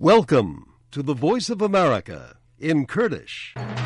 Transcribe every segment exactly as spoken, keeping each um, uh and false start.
Welcome to the Voice of America in Kurdish.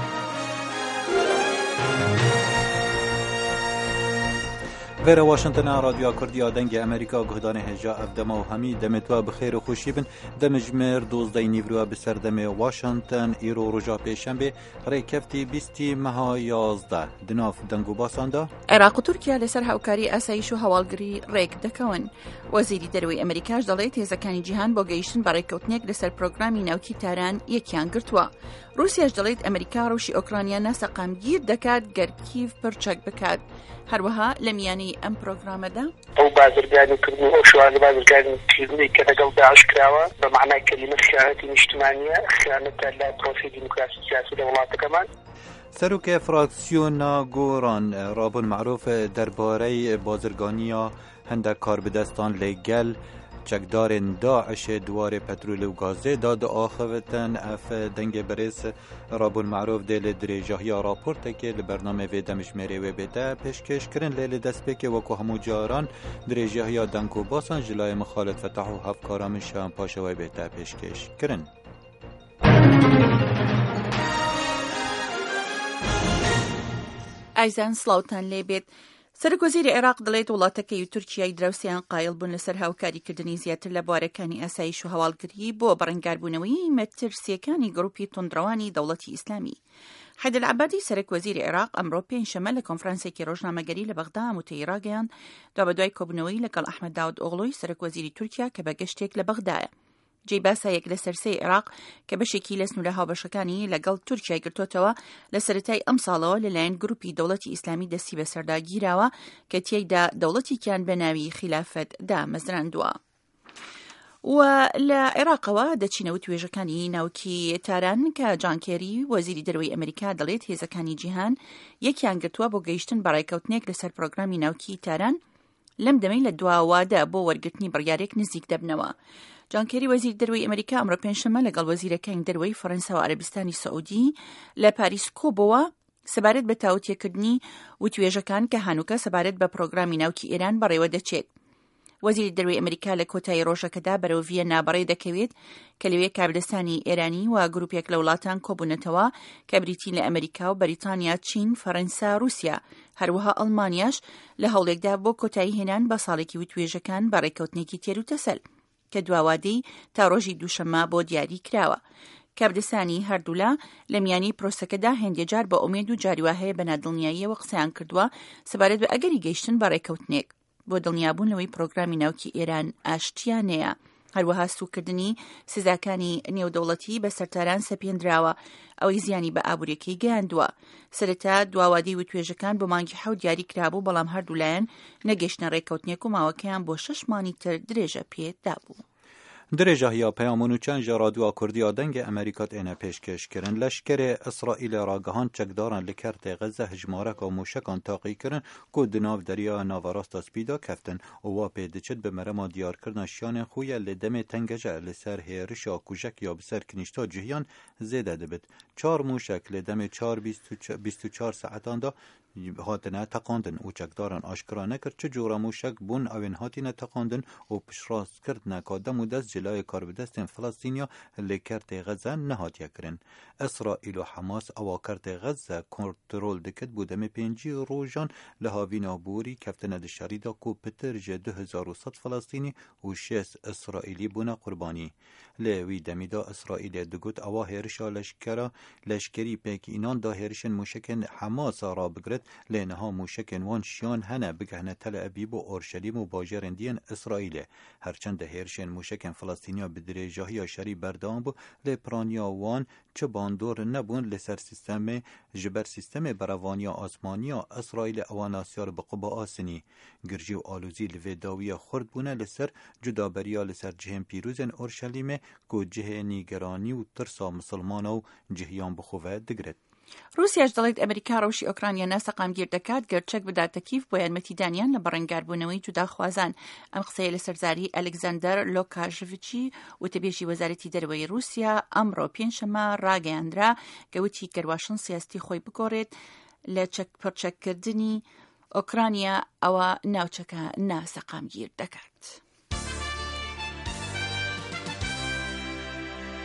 غير واشنطن راديو كرديا دنگ امريكا گهدان هجا افدما و همی دمتوا بخیر و خوشی بن دمجمر دوزده نیورو بسردم واشنطن ایرو رجا پیشنبه ریکفتی بیستی مها یازده دناف دنگو باساندا عراق و تورکیا لسر هاوکاری ئاسایش و هەواڵگری ڕێک دەکەون. وەزیری دەروی ئەمریکاش دەڵێت هێزەکانی جیهان بۆ گەیشتن بە ڕێککەوتنێک لەسەر پرۆگرامی ناوکی تاران یەکیان گرتووە. رووسیاش دەڵێت ئەمریکا ڕۆژی ئۆکرانیا سەقامگیر دەکات گەر کیف پڕچەک بکات. هەروەها لە میانەی ئەم پرۆگرامەدا ئەو بازرگانیکردن ئەو شوازە بازرگانیکردنی کە لەگەڵ داعش کراوە بە معنای کەلیمە خیانەتی نیشتیمانیە، خیانەتە لە پرۆسی دیموکراسی سیاسی لە وڵاتەکەمان. سەرۆکێ فراکسیۆنا گۆڕان رابن معروف دەربارەی بازرگانیە هەندێک کاربدەستان لەگەل چەکدارên داعشê duwarê petrolê û gazê da diaxivtin. Ev dengê berês Rabûn Merof dê li dirêjahiya raportekê li bername vê demijmêrê wê bête pêşkêşkirin lê li destpêkê wekû hemû caran dirêjahiya deng û basan ji layê Mixalet Fetah û hevkaran min şehan paşa wê bête pêşkêşkirin. ئایزان سڵاوتان لێبێت. سەرۆکوەزیری عێراق دەڵێت وڵاتەکەی و تورکیای دراوسیان قایڵ بوون لەسەر هاوکاریکردنی زیاتر لە بوارەکانی ئاسایش و هەواڵگری بۆ بەڕێنگاربوونەوەی مەترسیەکانی گروپی تونندڕەوانی دەوڵەتی ئیسلامی. حەیدەر عەبادی سەرۆکوەزیری عێراق ئەمڕۆ پێنجشەممە لە کۆنفرانسێکی ڕۆژنامەگەری لە بەغدا وتەی ڕاگەیاند دا بە دوای کۆبوونەوەی لەگەڵ ئەحمەد داود ئۆغڵۆی سەرۆکوەزیری تورکیا کە بە گەشتێک لە بەغدایە. جێی باسایەک لە سەرسەی عێراق کە بەشێکی لە سنوورە هاوبەشەکانی لەگەڵ تورکیای گرتوتەوە لە سەرەتای ئەم ساڵەوە لەلایەن گروپی دەوڵەتی ئیسلامی دەستی بەسەردا گیراوە کە تیایدا دەوڵەتێکیان بە ناوی خلافەت دامەزراندووە. و لە عێراقەوە دەچینەوە توێژەکانی ناوکی تاران کە جان کێری وەزیری دەروی ئەمریکا دەڵێت هێزەکانی جیهان یەکیان گرتووە بۆ گەیشتن بە ڕێککەوتنێک لەسەر پرۆگرامی ناوکی تاران لەم دەمەی لە دواوادە بۆ وەرگرتنی بڕیارێک نزیک دەبنەوە. جان کێری وەزیر دەروی ئەمریکا ئەمڕۆ پێنجشەممە لەگەڵ وەزیرەکانی دەروی فەڕەنسا و عەرەبستانی سەعودی لە پاریس کۆبەوە سەبارەت بە تاوتیەکردنی و توێژەکان کە هانووکە سەبارەت بە پرۆگرامی ناوکی ئێران بەڕێوە دەچێت. وەزیری دەروی ئەمریکا لە کۆتایی ڕۆژەکەدا بەرەو ڤیەنا بەڕێ دەکەوێت کە لەوێ کابرستانی ئێرانی و گروپێک لە وڵاتان کۆبوونەتەوە کە بریتین لە ئەمریکا و بەریتانیا، چین، فەڕەنسا، رووسیا هەروەها ئەڵمانیاش لە هەوڵێکدا بۆ کۆتایی هێنان بە ساڵێکی و توێژەکان بە ڕێککەوتنێکی تێر و تەسەل کە دواوادەی تا ڕۆژی دووشەممە بۆ دیاری کراوە. کابرستانی هەردوولا لە میانی پرۆسەکەدا هەندێجار بە ئومێد و جاریوا هەیە بە نادڵنیاییەوە قسەیان کردووە سەبارەت بە ئەگەری گەیشتن بە ڕێککەوتنێک بۆ دڵنیابوون لەوەی پرۆگرامی ناوکی ئێران ئاشتیانەیە. هەروەها سوکردنی سزاکانی نێودەوڵەتی بە سەرتاران سەپێنراوە ئەوەی زیانی بە ئابوووریەکەی گەیاندووە. سەرەتا دواوادەی و توێژەکان بۆ مانگی حەوت دیاری کرابوو بەڵام هەردوولایەن نەگەیشتنە ڕێککەوتنێک و ماوەکەیان بۆ شەش مانی تر درێژە پێدابوو. درێژاهیا پەیامون و چەند ژێڕادووە کوردیا دەنگە ئەمریکات ئێنە پێشکەشکردن لەشکرێ ئیسرائیل ڕاگەهاند چەکداران لە کەرتێ غەزە هژمارەکە و موشەکان تاقیکردن کو دناو دەریا ناڤەڕاستە سپیدا کەفتن و وا پێ دەچێت بە مەرەما دیارکردنا شیانێن خویە لە دەمێ تەنگەژە لەسەر هێرشا کوژەک یا بسەر کنیشتا جیهیان زێدە دەبێت. چار موشک لە دەمێ چار بیست و چار سەعەتاندا هاتنە تەقاندن و چەکداران ئاشکرا نەکرد چ جۆرە موشک بوون ئەوێن هاتینە تەقاندن و پشڕاستکردنە کا دەم و دەست جلای کاربدەستên فلەستینیا لە کەرتێ غەزە نەهاتیەکردن. ئیسرائیل و حەماس ئەوا کەرتێ غەزە کۆنترۆل دەکرد بۆ دەمێ پێنجی ڕۆژان لە هاوینا بووری کەفتنە دشاریدا کو پتر ژە دو هەزار و سەد فلەستینی و شێست ئیسرائیلی بوونە قوربانی. لە وی دەمیدا ئیسرائیل دەگوت ئەوا هێرشا لەشکرە لەشکری پێکئیناندا هێرشن موشکên حەماسا ڕابگرێت لێنەها موشکên wan şiyan hene bigehne Tel Aviv û Orşelîm û bajarên diyên İsraîlê. Herçend hêrişên mûşekên Filistîniya bi dirêjahiya şerî berdewam bû lê piraniya wan çi bandor nebûn li ser sîstemê ji ber sîstemê berevaniya asmaniya İsraîlê ewan asyar bi quba asînî. Girjî û alûzî li vê dawiya xurt bûne li ser cudaberiya li ser cihên pîrûzên Orşelîmê ku cihê nîgeranî û tirsa misilmana û cihiyan bi xwe ve digiret. رووسیاش دەڵێت ئەمریکا ڕەوشی ئۆکرانیا سەقامگیر دەکات گەرچەک بداتە کیف بۆ یارمەتیدانیان لە بەڕێنگاربوونەوەی جوداخوازان. ئەم قسەیە لە سەرزاری ئەلێکزاندەر لۆکاشڤیچی وتەبێژی وەزارەتی دەرەوەی رووسیا ئەمڕۆ پێنجشەممە ڕاگەیاندرا کە وتی گەرواشن سیاستی خۆی بگۆڕێت لە پڕچەککردنی ئۆکرانیا ئەوە ناوچەکە ناسەقامگیر دەکات.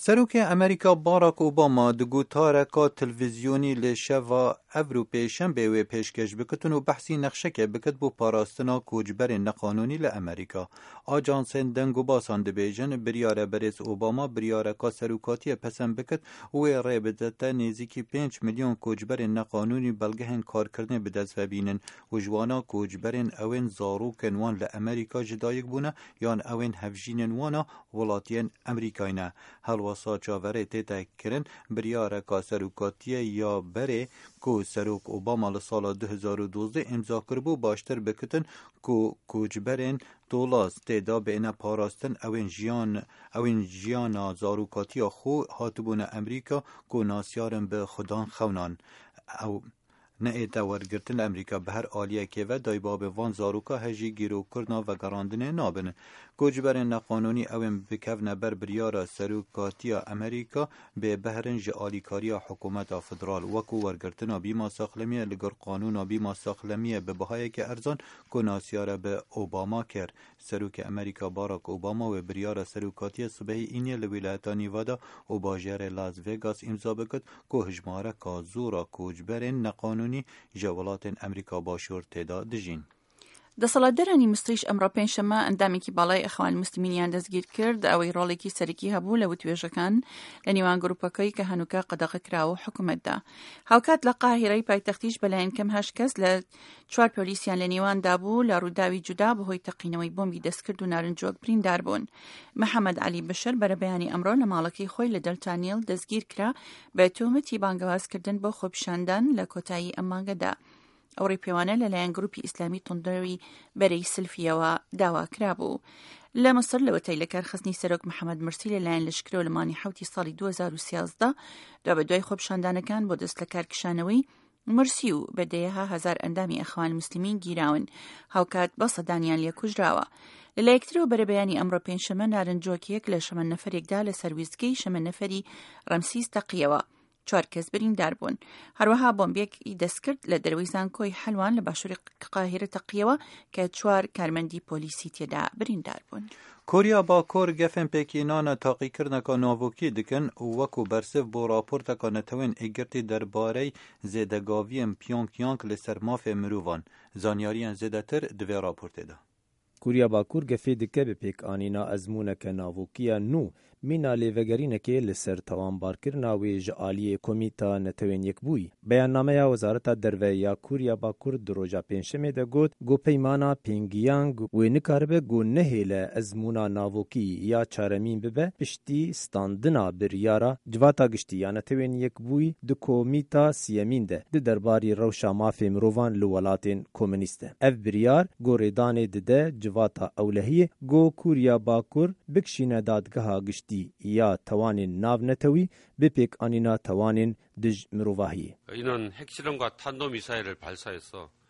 سروک امریکا باراک اوباما دگو تارکا تلویزیونی لشوا اوروپی شنبه و پیشکش بکتن و بحثی نقشه که بکت بو پاراستنا کوجبر نقانونی لامریکا. آجانس دنگو باسان دبیجن بریاره بریس اوباما بریاره کا سروکاتی پسن بکت و رابطه نزدیکی پنج میلیون کوجبر نقانونی بلگهن کار کردن به دست بینن و جوانا کوجبرن اوین زاروکن وان لامریکا جدایک بونه یان اوین هفجینن وانا ولاتین امریکاینا. هلواسا چاوره تیتا کرن بریاره کا سروکاتی یا بره کو سروک اوباما لسال دو هزار و دوازده امضا کربو باشتر بکتن کو کوجبرن دولاز تیدا بین پاراستن اوین جیان اوین جیانا زاروکاتی خو هاتبون امریکا کو ناسیارن به خدان خونان او نه ایتا ورگرتن امریکا به هر آلیه که و دایباب وان زاروکا هجی گیرو کرنا و گراندنه نابن. کوجبر نقانونی اوین بکفن بر بریارا سروکاتیا امریکا به بهرن جالیکاریا حکومت فدرال وکو ورگرتنا بیما ساخلمیه لگر قانون بیما ساخلمیه به بهای که ارزان کناسیاره به اوباما کرد. سروک امریکا باراک اوباما و بریارا سروکاتیا صبحی اینی لولایتا نیوادا و باجر لاس ویگاس امضا بکد که هجماره کازورا کوجبر نقانونی جوالات امریکا باشور تیدا دجین. دەسەڵاتدارانی مستریش ئەمڕۆ پێنجشەممە ئەندامێکی باڵای ئەخوان موسلیمینیان دەستگیر کرد ئەوەی ڕۆڵێکی سەرەکی هەبوو لە وتوێژەکان لە نێوان گروپەکەی کە هەنووکە قەدەغەکراوە و حکومەتدا. هاوکات لە قاهیرەی پایتەختیش بەلایەن کەم هەشت کەس لە چوار پۆلیسیان لە نێواندا بوو لە ڕووداوی جودا بەهۆی تەقینەوەی بۆمبی دەستکرد و نارنجۆک بریندار بوون. محەممەد علی بەشەر بەرە بەیانی ئەمڕۆ لە ماڵەکەی خۆی لە دەلتانیل دەستگیر کرا بە تۆمەتی بانگەوازکردن بۆ خۆپیشاندان لە کۆتایی ئەم مانگەدا. ئەو ڕێپێوانە لەلایەن گروپی ئیسلامی تۆندەوی بەرەی سلفیەوە داواکرا بوو. لە مەسر لەوەتەی لە کارخستنی سەرۆک محەممەد مرسی لەلایەن لەشکرە و لەمانی حوتی ساڵی دو هەزار و سیازدە دا بە دوای خۆپیشاندانەکان بۆ دەست لە کارکشانەوەی مرسی و بەدەیەها هەزار ئەندامی ئەخوان موسلیمین گیراون هاوکات بە سەدانیان لێ کوژراوە. لە یەکترەوە بەرە بەیانی ئەمڕۆ پێنجشەممە نارنجۆکیەک لە شەمە نەفەرێکدا لە سەرویزگەی شەمە نەفەری ڕەمسیس تەقیەوە چوار کەس بریندار بوون. هەروەها بۆمبێکی دەستکرد لە دەروەی زانکۆی حەلوان لە باشووری قاهرە تەقیەوە کە چوار کارمەندی پۆلیسی تێدا بریندار بوون. کوریا باکور گفن پێکینانە تاقیکردنەکە ناوۆکی دکن وەکو بەرسف بۆ راپۆرتەکە نەتەوەین ئیگرتی دەربارەی زێدەگاویان پیۆنگیانگ لەسەر مافێ مرۆڤان. زانیاریان زێدەتر divê راپۆرتێدا. کوریا باکور گەفێ دکە بە پێکانینا ئەزمونەکە ناوۆکیە نو مینا لێڤەگەرینەکێ لەسەر تەوانبارکردنا وێ ji aliyê komîta netewên yekbûyî. Beyannameya Wezareta Derve ya Kurya Bakur di roja pênjşemê de got got peymana pêngiyang wê nikaribe got nehêle ezmûna navokî ya çaremîn bibe piştî standina biryara civata giştî ya netewên yekbûyî di komîta siyemîn de di derbarî rewşa mafê mirovan li welatên komünîst e. Ev biryar got rêdanê dide civata ewlehiyê got Kurya Bakur bikişîne dadgeha giştî ya tewanên navnetewî bi pêkanîna tewanên dij mirovahiyê. 이는 핵실험과 탄도미사일을 발사해서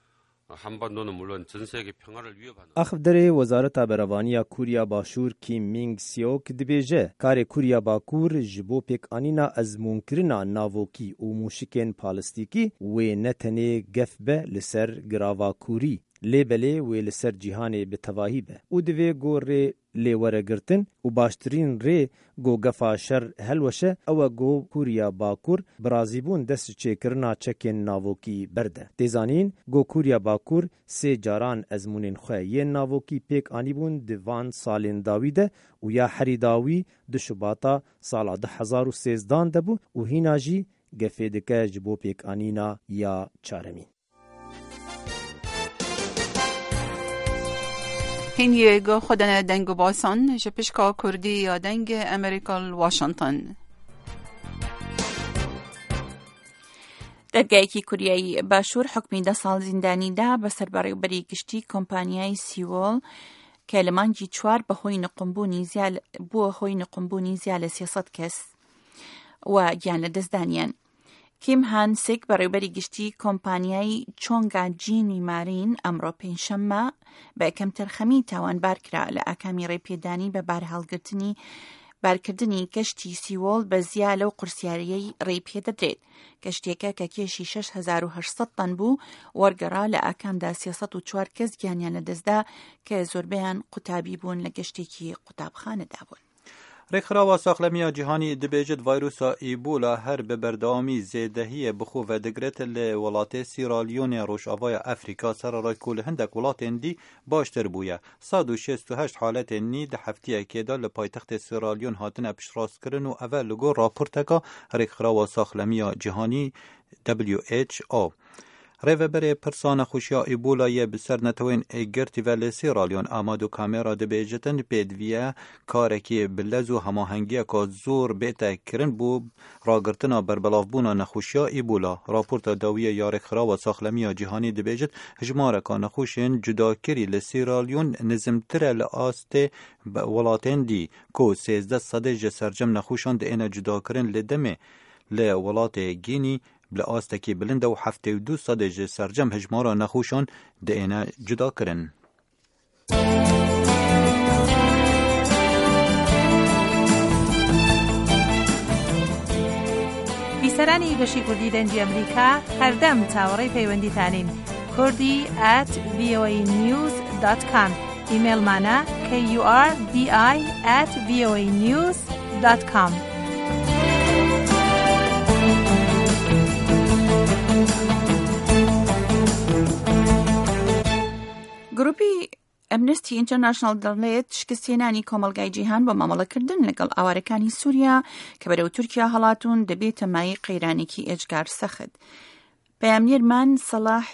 한반도는 물론 전 세계 평화를 위협하는 Axivderê Wezareta Berevaniya Kurya Başûr Kim Ming-syok dibêje karê Kurya Bakur ji bo pêkanîna ezmûnkirina navokî û mûşikên palîstîkî wê ne tenê gef be li ser girava Kurî lêbelê wê li ser cîhanê bi tevahî be û divê got rê lê weregirtin û baştirîn rê got gefa şer helweşe ew e got Kurya Bakur bi razîbûn dest ji çêkirina çekên navokî berde. Têzanîn got Kurya Bakur sê caran ezmûnên xwe yên navokî pêk anîbûn di van salên dawî de û ya herî dawî di şubata sala du hezar û sêzdan de bû û hîna jî gefê dike ji bo pêkanîna ya çaremîn. هینیه گو خودن دنگ باسان جپشکا کردی یا دنگ امریکا واشنطن. دەرگایەکی کوریایی باشوور حکمی دە ساڵ زیندانیدا بەسەر بەڕێوەبەری گشتی کۆمپانیای سیوۆڵ کە لە مانگی چوار بەهۆی نقمبوونی زیاد بووە هۆی نقمبوونی زیاد لە سێسەد کەس و گیان لە دەستدانیان. کیم هانسێک بەڕێوەبەری گشتی کۆمپانیای چۆنگا جینی مارین ئەمڕۆ پێنجشەممە بە یەکەمتر خەمی تاوانبار کرا لە ئاکامی ڕێپێدانی بە بارهەڵگرتنی بارکردنی کەشتی سیوۆڵ بە زیا لەو قورسیارەیەی ڕێپێ دەدرێت. کەشتێکە کە کێشی شەش هەزار و هەشت تەن بوو وەرگەڕا لە ئاکامدا سێسەد و چوار کەس گیانیان لەدەستدا کە زۆربەیان قوتابی بوون لە گەشتێکی قوتابخانەدا بوون. رێکخراوە ساخلەمیە جیهانی دەبێژێت ڤایرۆسا ئیبولا هەر بە بەردەوامی زێدەهیە بخۆڤە دەگرێت لە وڵاتێ سیرالیۆنێ ڕۆژئاوایە ئەفریقا سەرەڕای لە هەندێک وڵاتێن دی باشتر بووە. سەد و شەست و هەشت حالەتێن نی دە هەفتەیەکێدا لە پایتەختێ سیرالیۆن هاتنە پشتڕاستکردن و ئەڤە لەگۆ راپۆرتەکە رێکخراوە ساخلەمیە جیهانی دبلیو ئیچ او. ڕێڤەبەرێ پرسا نەخۆشیە ئیبولایە بسەر نەتەوەین ئەیگرتیڤە لە سیرالیۆن ئاماد و کامێرا دەبێژێتن پێدڤیە کارێکی بلەز و هەماهەنگیەکە زۆر بێتە کردن بۆ ڕاگرتنا بەربەڵاوبوونا نەخۆشیە ئیبولا. راپۆرتە داویە یا رێکخراوە ساخلەمیە جیهانی دەبێژێت هژمارەکە نەخۆشیên جوداکری لە سیرالیۆن نزمترە لە ئاستێ وڵاتێن دی کۆ سێزدە سەدە ji سەرجەم نەخۆشان دێنە جوداکردن لە دەمێ لە وڵاتێ گینی بلا ئاستێکی بلندە و هەفتە و دوو سەدە ji سەرجەم هژمارە نەخۆشان دێنە جوداکردن. بیسەرانی گەشتی کوردی دەنجی ئەمریکا هەردەم چاوەڕێی پەیوەندیتانین. کوردی ئەت ڤی ئۆ ای نیوز دۆت کۆم ئیمێلمانە کە یو ئار دی ئای ئەت ڤی ئۆ ای نیوز دۆت کۆم. گروپی ئەمنستی ئینتەرناشنال دەڵێت شکستێنانی کۆمەلگای جیهان بە مامەڵەکردن لەگەڵ ئاوارەکانی سووریا کە بەرەو تورکیا هەڵاتون دەبێتە مای قەیرانێکی ئێجگار سەخت. پەیامنێرمان سەلاح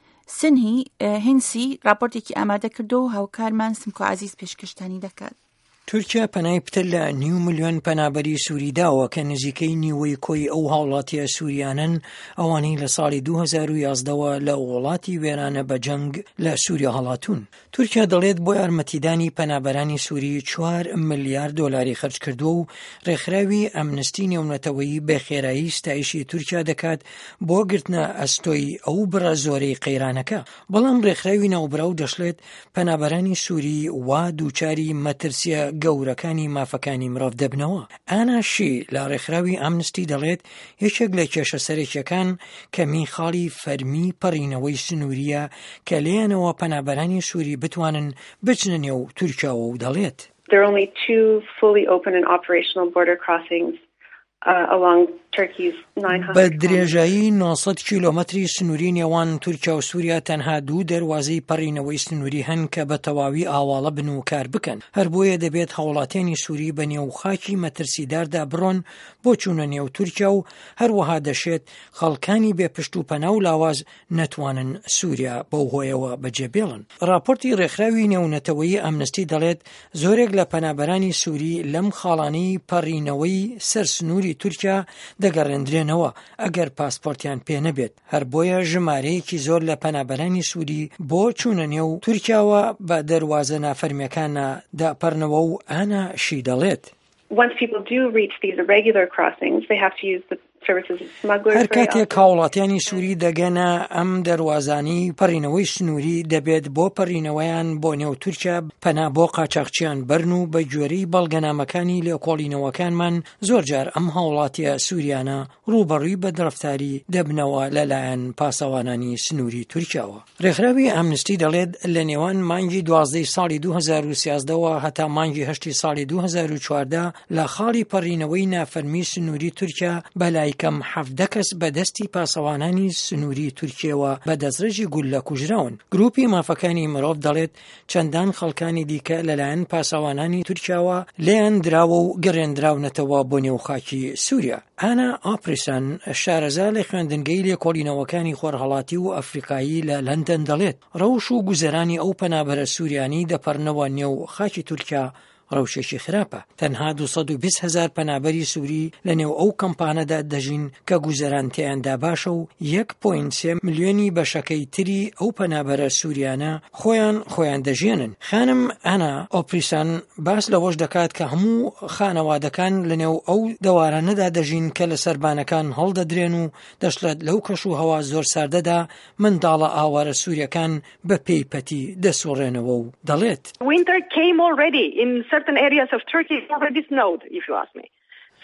سنهی هینسی راپۆرتێکی ئامادە کردو و هاوکارمان سمکۆ عەزیز پێشکەشتانی دەکات. تورکیا پەنای پتر لە نیو ملیۆن پەنابەری سووری داوە کە نزیکەی نیوەی کۆی ئەو هاوڵاتیە سووریانن ئەوانەی لە ساڵی دوو هەزار و یازدەوە لە وڵاتی وێرانە بە جەنگ لە سووریا هەڵاتون. تورکیا دەڵێت بۆ یارمەتیدانی پەنابەرانی سووری چوار ملیارد دۆلاری خەرج کردووە و ڕێکخراوی ئەمنستی نێونەتەوەیی بەخێرایی ستایشی تورکیا دەکات بۆ گرتنە ئەستۆی ئەو بڕە زۆرەی قەیرانەکە. بەڵام ڕێکخراوی ناوبراو دەشڵێت پەنابەرانی سووری وا دووچاری مەترسیە گەورەکانی مافەکانی مرۆڤ دەبنەوە. ئانا شی لە ڕێکخراوی ئامنستی دەڵێت یەکێک لە کێشە سەرەکیەکان کە میخاڵی فەرمی پەڕینەوەی سنووریە کە لێیانەوە پەنابەرانی سووری بتوانن بچنە نێو تورکیاوە و دەڵێت There are only two fully open and operational border crossings uh, along Turkey's nine hundred بە درێژایی نۆ سەد کیلۆمەتری سنووری نێوان تورکیا و سووریا تەنها دوو دەروازەی پەڕینەوەی سنووری هەن کە بە تەواوی ئاواڵە بن و کار بکەن. هەر بۆیە دەبێت هاوڵاتیانی سووری بە نێو خاکی مەترسیداردا بڕۆن بۆ چوونە نێو تورکیا و هەروەها دەشێت خەڵکانی بێپشت و پەنا و لاواز نەتوانن سووریا بەو هۆیەوە بەجێبێڵن. راپۆرتی ڕێکخراوی نێونەتەوەیی ئەمنستی دەڵێت زۆرێک لە پەنابەرانی سووری لەم خاڵانەی پەڕینەوەی سەر سنووری تورکیا دەگەڕێندرێنەوە ئەگەر پاسپۆرتیان پێ نەبێت. هەر بۆیە ژمارەیەکی زۆر لە پەنابەرانی سووری بۆ چوونە نێو تورکیاوە بە دەروازە نافەرمیەکانە داپەرنەوە و ئانا شی دەڵێت Once people do reach these irregular crossings, they have to use the services of smugglers. هەر کاتێک هاوڵاتیانی سووری دەگەنە ئەم دەروازانی پەڕینەوەی سنووری دەبێت بۆ پەڕینەوەیان بۆ نێو تورکیا پەنا بۆ قاچاقچیان بەرن و بە گوێرەی بەڵگەنامەکانی لێکۆڵینەوەکانمان زۆر جار ئەم هاوڵاتیە سووریانە ڕوبەڕووی بە درەفتاری دەبنەوە لەلایەن پاسەوانانی سنووری تورکیاوە. ڕێکخراوی ئامنستی دەڵێت لە نێوان مانگی دوازدەی ساڵی دوو هەزار و سیازدەوە هەتا مانگی هەشتی ساڵی دوو هەزار و چواردە لە خاڵی پەڕینەوەی نافەرمی سنووری تورکیا بەلای کەم حەڤدە کەس بەدەستی پاسەوانانی سنووری تورکیەوە بە دەستڕێژی گولە کوژراون. گروپی مافەکانی مرۆڤ دەڵێت چەندان خەڵکانی دیکە لەلایەن پاسەوانانی تورکیاوە لێیان دراوە و گەڕێنراونەتەوە بۆ نێو خاکی سووریا. ئانا ئاپریسان شارەزا لە خوێندنگەی لێکۆڵینەوەکانی خۆرهەڵاتی و ئەفریقایی لە لەندەن دەڵێت ڕەوش و گوزەرانی ئەو پەنابەرە سووریانی دەپەڕنەوە نێو خاکی تورکیا ڕەوشێکی خراپە. تەنها دوو سەد و بیست هەزار پەنابەری سووری لە نێو ئەو کەمپانەدا دەژین کە گوزەران تیاندا باشە و یەک پۆینت سێ ملیۆنی بەشەکەی تری ئەو پەنابەرە سووریانە خۆیان خۆیان دەژێنن. خانم ئانا ئۆپریسان باس لەوەش دەکات کە هەموو خانەوادەکان لە نێو ئەو دەوارانەدا دەژین کە لە سەربانەکان هەڵدەدرێن و دەشڵێت لەو کەش و هەوا زۆر ساردەدا منداڵە ئاوارە سووریەکان بە پێی پەتی دەسوڕێنەوە و دەڵێت Winter came already in certain areas of Turkey already snowed, if you ask me. So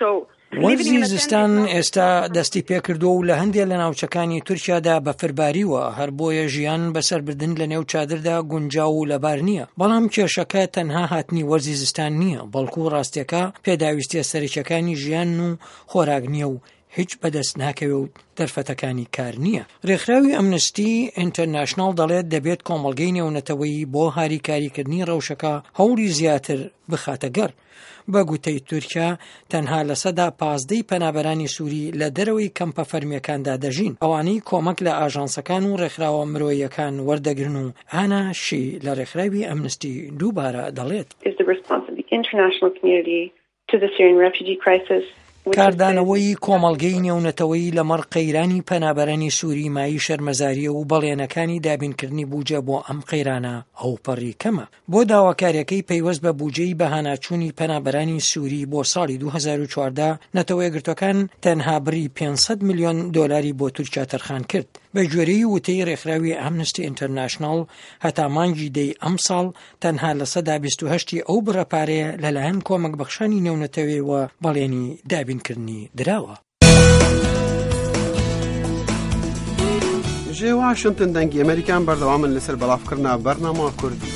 وەرزی زستان ئێستا دەستی پێکردو و لە هەندێک لە ناوچەکانی تورکیادا بەفرباریوە، هەر بۆیە ژیان بەسەربردن لە نێو چادردا گونجاو و لەبار نییە. بەڵام کێشەکە تەنها هاتنی وەرزی زستان نییە، بەڵکو ڕاستیەکە پێداویستیە سەرچەکانی ژیان و خۆراک نییە و هیچ بەدەست ناکەوێ و دەرفەتەکانی کار نییە. ڕێکخراوی ئەمنستی ئینتەرناشناڵ دەڵێت دەبێت کۆمەڵگەی نێونەتەوەیی بۆ هاریکاریکردنی ڕەوشەکە هەوڵی زیاتر بخاتە گەڕ. بە گوتەی تورکیا تەنها لە سەدا پازدەی پەنابەرانی سووری لە دەرەوەی کەمپە فەرمیەکاندا دەژین، ئەوانەی کۆمەک لە ئاژانسەکان و ڕێکخراوە مرۆییەکان وەردەگرن و ئانا شی لە ڕێکخراوی ئەمنستی دووبارە دەڵێت کاردانەوەی کۆمەڵگەی نێونەتەوەی لەمەڕ قەیرانی پەنابەرانی سووری مای شەرمەزاریە و بەڵێنەکانی دابینکردنی بوجە بۆ ئەم قەیرانە ئەو پەڕی کەمە. بۆ داواکاریەکەی پەیوەست بە بوجەی بەهاناچوونی پەنابەرانی سووری بۆ ساڵی دوو هەزار و چواردە نەتەوە یەکگرتوەکان تەنها بڕی پێنج میلیۆن دۆلاری بۆ تورکیا تەرخان کرد. بە گوێرەی وتەی ڕێکخراوی ئەمنستی ئینتەرناشناڵ هەتا مانگی دەی ئەم ساڵ تەنها لە سەدا بیست و هەشتی ئەو بڕەپارەیە لەلایەن کۆمەک بەخشانی نێونەتەوەیەوە بەڵێنی دابینکردنی دراوە. ژێ واشنتن دەنگی ئەمریکان بەردەوامن لەسەر بەڵافکردنا بەرنامە کوردی.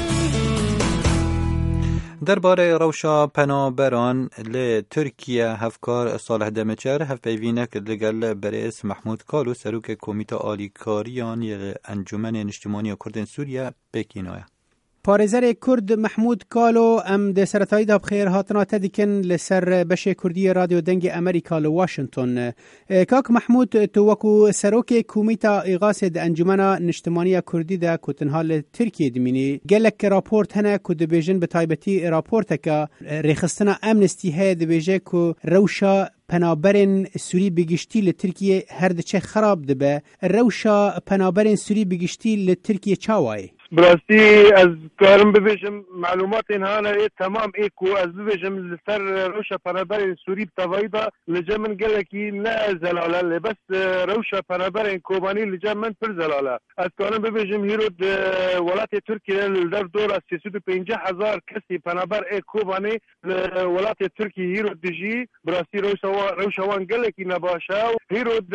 درباره روشا پنابران ل ترکیه هفکار صالح دمچر هفپیوینه کرد لگل برئیس محمود کالو سروک کمیته آلیکاریان انجمن نشتیمانی کردن سوریه بکینایه. پارێزەرێک کورد محمود کالو ئەم دەسەرەتاییدا بخێر هاتناتە دیکن لەسەر بەشێ کوردی رادیۆ دەنگی ئەمریکا لە واشنتن. کاک محمود تو وەکو سەرۆکێ کومیتا ئیغاسێ دە ئەنجومەنا نیشتیمانیە کوردیدا کو تەنها لە تورکیە دمینی gelek راپۆرت هەنە کو دەبێژن بە تایبەتی راپۆرتەکە ڕێخستنە ئەمنستی هەیە دەبێژێ کو ڕەوشە پنابرین سوری بگشتی لترکیه هر دچه خراب دبه روشا پنابرین سوری بگشتی لترکیه چاوای براستی از کارم ببیشم معلومات اینها نه تمام ایکو از ببیشم لسر روشا پنابرین سوری بتوایدا لجمن گلکی نه زلاله لبس روشا پنابرین کوبانی لجمن پر زلاله از کارم ببیشم هیرود ولات ترکیه لدر دور سیصد و پنجاه هزار کسی پنابر ای کوبانی ولات ترکیه هیرود دجی براستی روشا روشا وان گلکی نباشه هیرود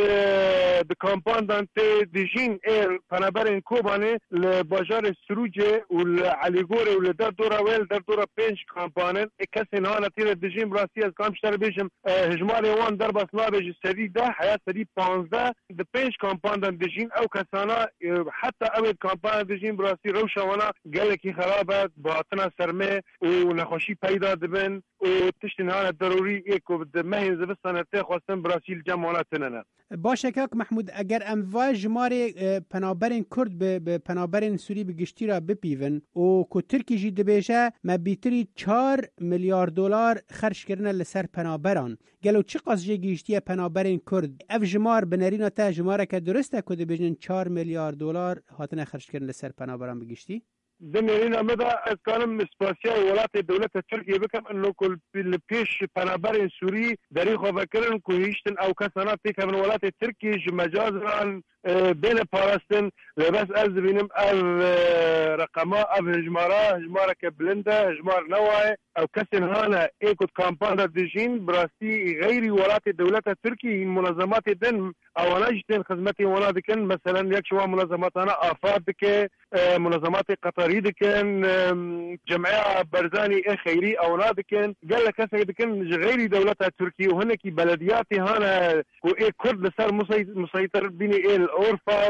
د کامپاندان ته دجین ای پنابرین کوبانی لباجار سروجه والعليقوري ولا در دورة ويل در دورة بينش كامبانن كسن هانا تيرا دجين براسي از كامشتر بيشم هجماري وان دربا سنابج السريد حياة سريد بانزده د بينش كامباندن دجين او كسانا حتى اويد كامباندن دجين براسي روشا وانا قالكي خرابات باطنا سرمي ونخوشي پیدا دبن وتشتن هانا ضروري ايكو بدمهن زبستان تخواستن براسي الجمعونا تننا باشه کاک محمود اگر ام وای جماره پنابرین کرد به پنابرین سوری بگشتی را بپیون و که ترکی جی دبیجه ما بیتری چار میلیارد دلار خرج کردن لسر پنابران گلو چی قصجه گشتی پنابرین کرد اف جمار بنرینا تا جماره که درسته که دبیجن چار میلیارد دلار هاتنه خرج کردن لسر پنابران بگشتی دميرين مدى كان مسباسيا ولات الدولة التركية بكم انه كل البيش بنابرين سوري داريخو بكرن كوهيشتن او كسانات تيكا من ولات التركي مجازرا بين باراستن بس از بينم اف رقما اف هجمارا هجمارا كبلندا هجمار نوعي او كسن هانا ايكوت كامبانا ديجين براستي غيري ولات الدولة التركي منظمات دن او نجتن خدمتي ونادكن مثلا يكشوا منظمات انا افاد بك منظمات قطري دكن جمعية برزاني خيري او نادكن قال لك هسه دكن غيري دولتها التركي وهنكي بلدياتي هانا ايه كرد لسر مسيطر بيني ايه الاورفا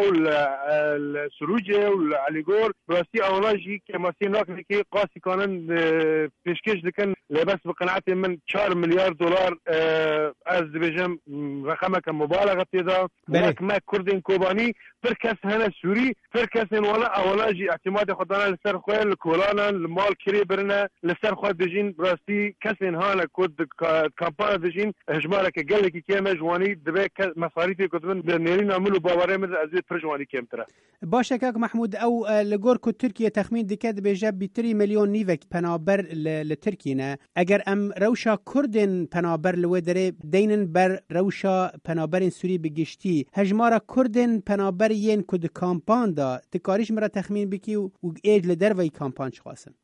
والسروجه والعليقور براسي او ناجي كما سيناك كي قاسي كانن بيشكيش دكن لبس بقناعتي من أربعة مليار دولار از بجم رقمه كمبالغه تيدا ولك ما كردين كوباني فركس هنا سوري فركس ولا اولاجي اعتماد خدانا لسر خويا الكولانا المال كري برنا لسر خو دجين براسي كسن هانا كود كامبانا دجين هجمارك قال لك كيما جواني دبك مصاريفي كتبن بنيرين عملوا باوري من ازيد فرجواني كيم ترى باشه كاك محمود او لغور كو تركيا تخمين دكاد بجاب بتري مليون نيفك پنابر لتركينا اگر ام روشا كردن پنابر لودره دينن بر روشا پنابرن سوري بگشتي هجمارا كردن پنابر ين كود كامبان دا تكاريش مرا تخمين بكي و ايج لدر وي كامبان خاصن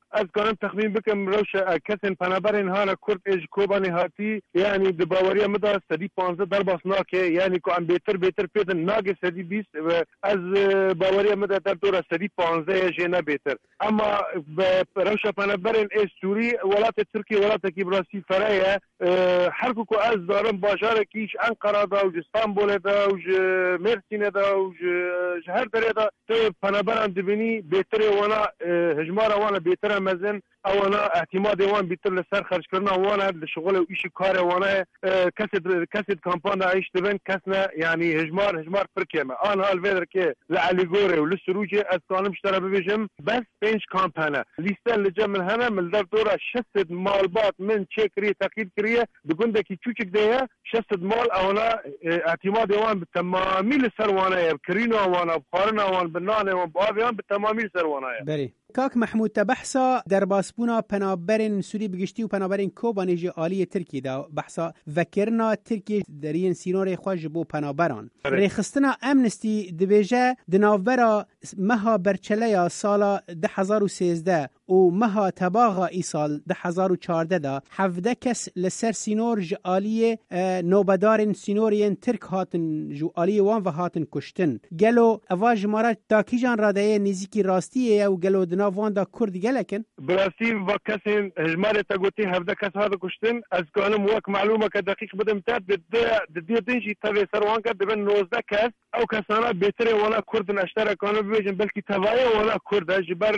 از كانم تخمين بكم روشة كسن پنابرين هانا كرد ايج كوباني هاتي يعني دباوريا مدى سدي بانزة درباس ناكي يعني كو عم بيتر بيتر بيتر ناقي سدي بيس از باوريا مدى دردورة سدي بانزة جينا بيتر اما روشة پنابرين ايج سوري ولات تركي ولات كيبراسي فرايا حركو كو از دارم باجار كيش انقرة دا وج اسطنبول دا وج مرسين دا وج هر دره دا پنابران دبني بيتر وانا هجمارا وانا بيتر مزن او انا اعتماد وان بيتر لسر خرج كرنا وانا لشغل وإيش كار وانا كسد كسد كامبانا عيش تبن كسنا يعني هجمار هجمار فركيمة انا هالفيدر كي لعليغوري ولسروجي اسكانم اشترى ببيجم بس بينش كامبانا ليستا اللي جا من هنا من الدار دورة شسد مالبات من تشيكري تقييد كريه بقول كي تشوشك ديها شسد مال او انا اعتماد وان بالتمامي لسر وانا كرينا وانا بخارنا وانا بنانا وانا بابيان بالتمامي لسر وانا بري کاک محمود تبحثا در باسبونا پنابرین سوری بگشتی و پنابرین کوبانیج عالی ترکی دا بحثا وکرنا ترکی درین سینور خوش بو پنابران ریخستنا امنستی دبیجه دناوبرا مها برچلیا سالا ده هزار و سیزده و مها تباغا ای سال ده هزار و چارده دا هفده کس لسر سینور جعالی نوبدارین سینورین ترک هاتن جعالی وان و هاتن کشتن گلو اواج مارا تاکیجان رادهی نزیکی راستیه و گلو دناوان دا کرد گلکن براستی و کسین هجماره تا گوتی هفده کس هادا کشتن از کانم وک معلومه که دقیق بدم تاد ددی دنجی تاوی سروان کرد دبن نوزده کس او کسانا بهتره وانا کرد نشتره کانو ببیجن بلکی تاویه وانا کرد جبر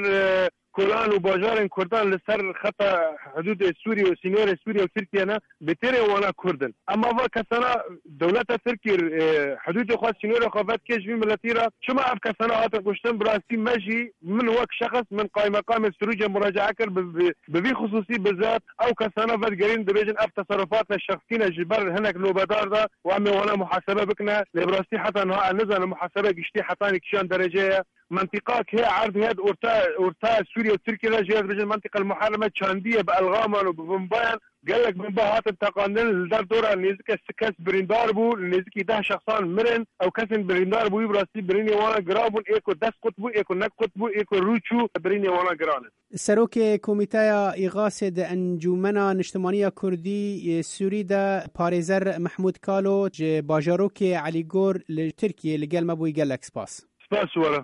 كولان وباجار كردان لسر خط حدود سوريا وسينور سوريا وتركيا أنا بتري وانا كردن أما فكسنا دولة تركيا حدود خاص سينور خافات كيش في ملاتيرا شو ما أبكى سنة هات كشتن براسي ماشي من وقت شخص من قائمة قائمة السروج مراجعة كر ببي خصوصي بالذات أو كسنة فات قرين دبيجن أب تصرفاتنا الشخصية جبر هناك نوبدار ده وعمي وانا محاسبة بكنا لبراسي حتى نها نزل محاسبة قشتي حتى نكشان درجة منطقات هي عرض هاد أورتا أورتا سوريا وتركيا لا بجن المنطقة المحرمة تشاندية بألغامان وبفنبايان قال لك من بهات التقانين لدار دورة نيزك السكاس بريندار بو نيزك ده شخصان مرن أو كسن بريندار بو يبراسي بريني وانا قرابون إيكو دس قطبو إيكو نك قطبو إيكو روچو بريني وانا قرانن سروک کمیته ایغاسد انجمن نشتمانی کردی سوری دا پاريزر محمود کالو ج باجاروک علیگور لترکیه لگل مبوی گل اکسپاس سپاس ورا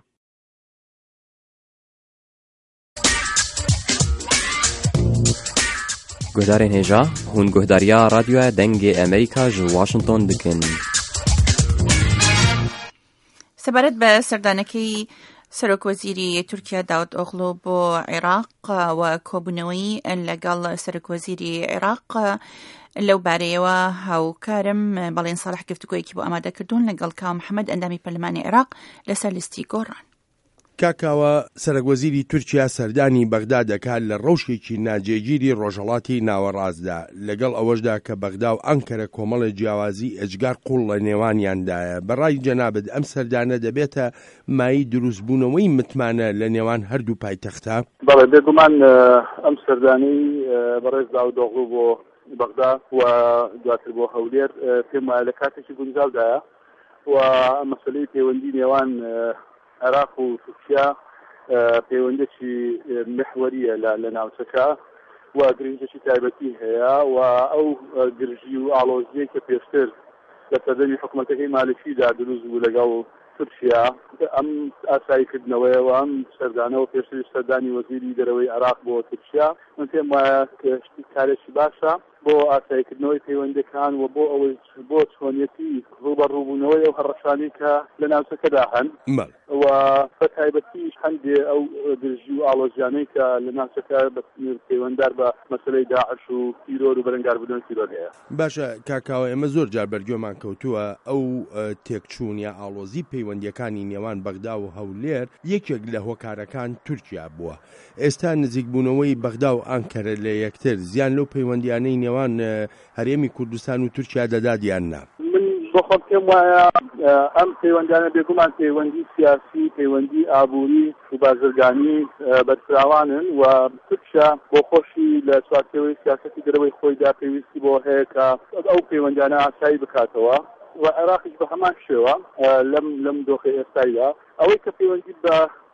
گهدارین هجا هون گهداریا رادیو دنگ امریکا جو واشنطن دکن سبارت به سردانکی سرک وزیری ترکیه داود اغلو بو عراق و کوبنوی لقال سرک وزیری عراق لو باريوا هاو كارم بالين صالح كفتكو يكيبو أمادا كردون لقال كاو محمد أندامي برلماني عراق لسالستي قران کاکاوە سەرۆکوەزیری تورکیا سەردانی بەغدا دەکات لە ڕەوشێکی ناجێگیری ڕۆژهەڵاتی ناوەڕاستدا لەگەڵ ئەوەشدا کە بەغدا و ئەنکەرە کۆمەڵی جیاوازی ئەجگار قوڵ لە نێوانیاندایە. بەڕای جەنابەت ئەم سەردانە دەبێتە مای دروستبوونەوەی متمانە لە نێوان هەردوو پایتەختە. بەڵێ بێگومان ئەم سەردانی بەڕێز داودۆغڵو بۆ بەغدا و دواتر بۆ هەولێر پێم وایە لە کاتێکی گونجاودایە و مەسەلەی پەیوەندی نێوان عراق و تورکیا پەیوەندێکی محوەریە لە ناوچەکە و گرنگێکی تایبەتی هەیە و ئەو گرژی و ئاڵۆزیەی کە پێشتر لە سەردەمی حکوومەتەکەی مالکیدا دروست بوو لەگەڵ تورکیا ئەم ئاساییکردنەوەیە و ئەم سەردانەوە پێشتر سەردانی وەزیری دەرەوەی عراق بۆ تورکیا من پێم وایە کە کارێکی باشە بۆ ئاساییکردنەوەی پەیوەندەکان و بۆ ئەوەی بۆ چۆنیەتی ڕوبەڕووبوونەوەی ئەو هەڕەشانی کە لە ناوچەکەدا هەن و بە تایبەتیش هەندێ ئەو گرژی و ئاڵۆزیانەی کە لە ناوچەکە پەیوەنددار بە مەسەلەی داعش و تیرۆر و بەرەنگاربوونەوەی تیرۆر هەیە. باشە کاکاوە ئێمە زۆر جار بەرگوێمان کەوتووە ئەو تێکچوون یا ئاڵۆزی پەیوەندیەکانی نێوان بەغدا و هەولێر یەکێک لە هۆکارەکان تورکیا بووە. ئێستا نزیکبوونەوەی بەغدا و ئەنکەرە لە یەکتر زیان لەو پەیوەندیانەی نێوان هەرێمی کوردستان و تورکیا دەدات یاننا؟ من بۆ خۆم پێم وایە ئەم پەیوەندیانە بێگومان پەیوەندی سیاسی پەیوەندی ئابووری و بازرگانی بەرفراوانن و تورکیا بۆ خۆشی لە چوارچێوەی سیاسەتی دەرەوەی خۆیدا پێویستی بۆ هەیە کە ئەو پەیوەندیانە ئاسایی بکاتەوە و عێراقیش بە هەمان شێوە لەم لەم دۆخی ئێستایدا ئەوەی کە پەیوەندی بە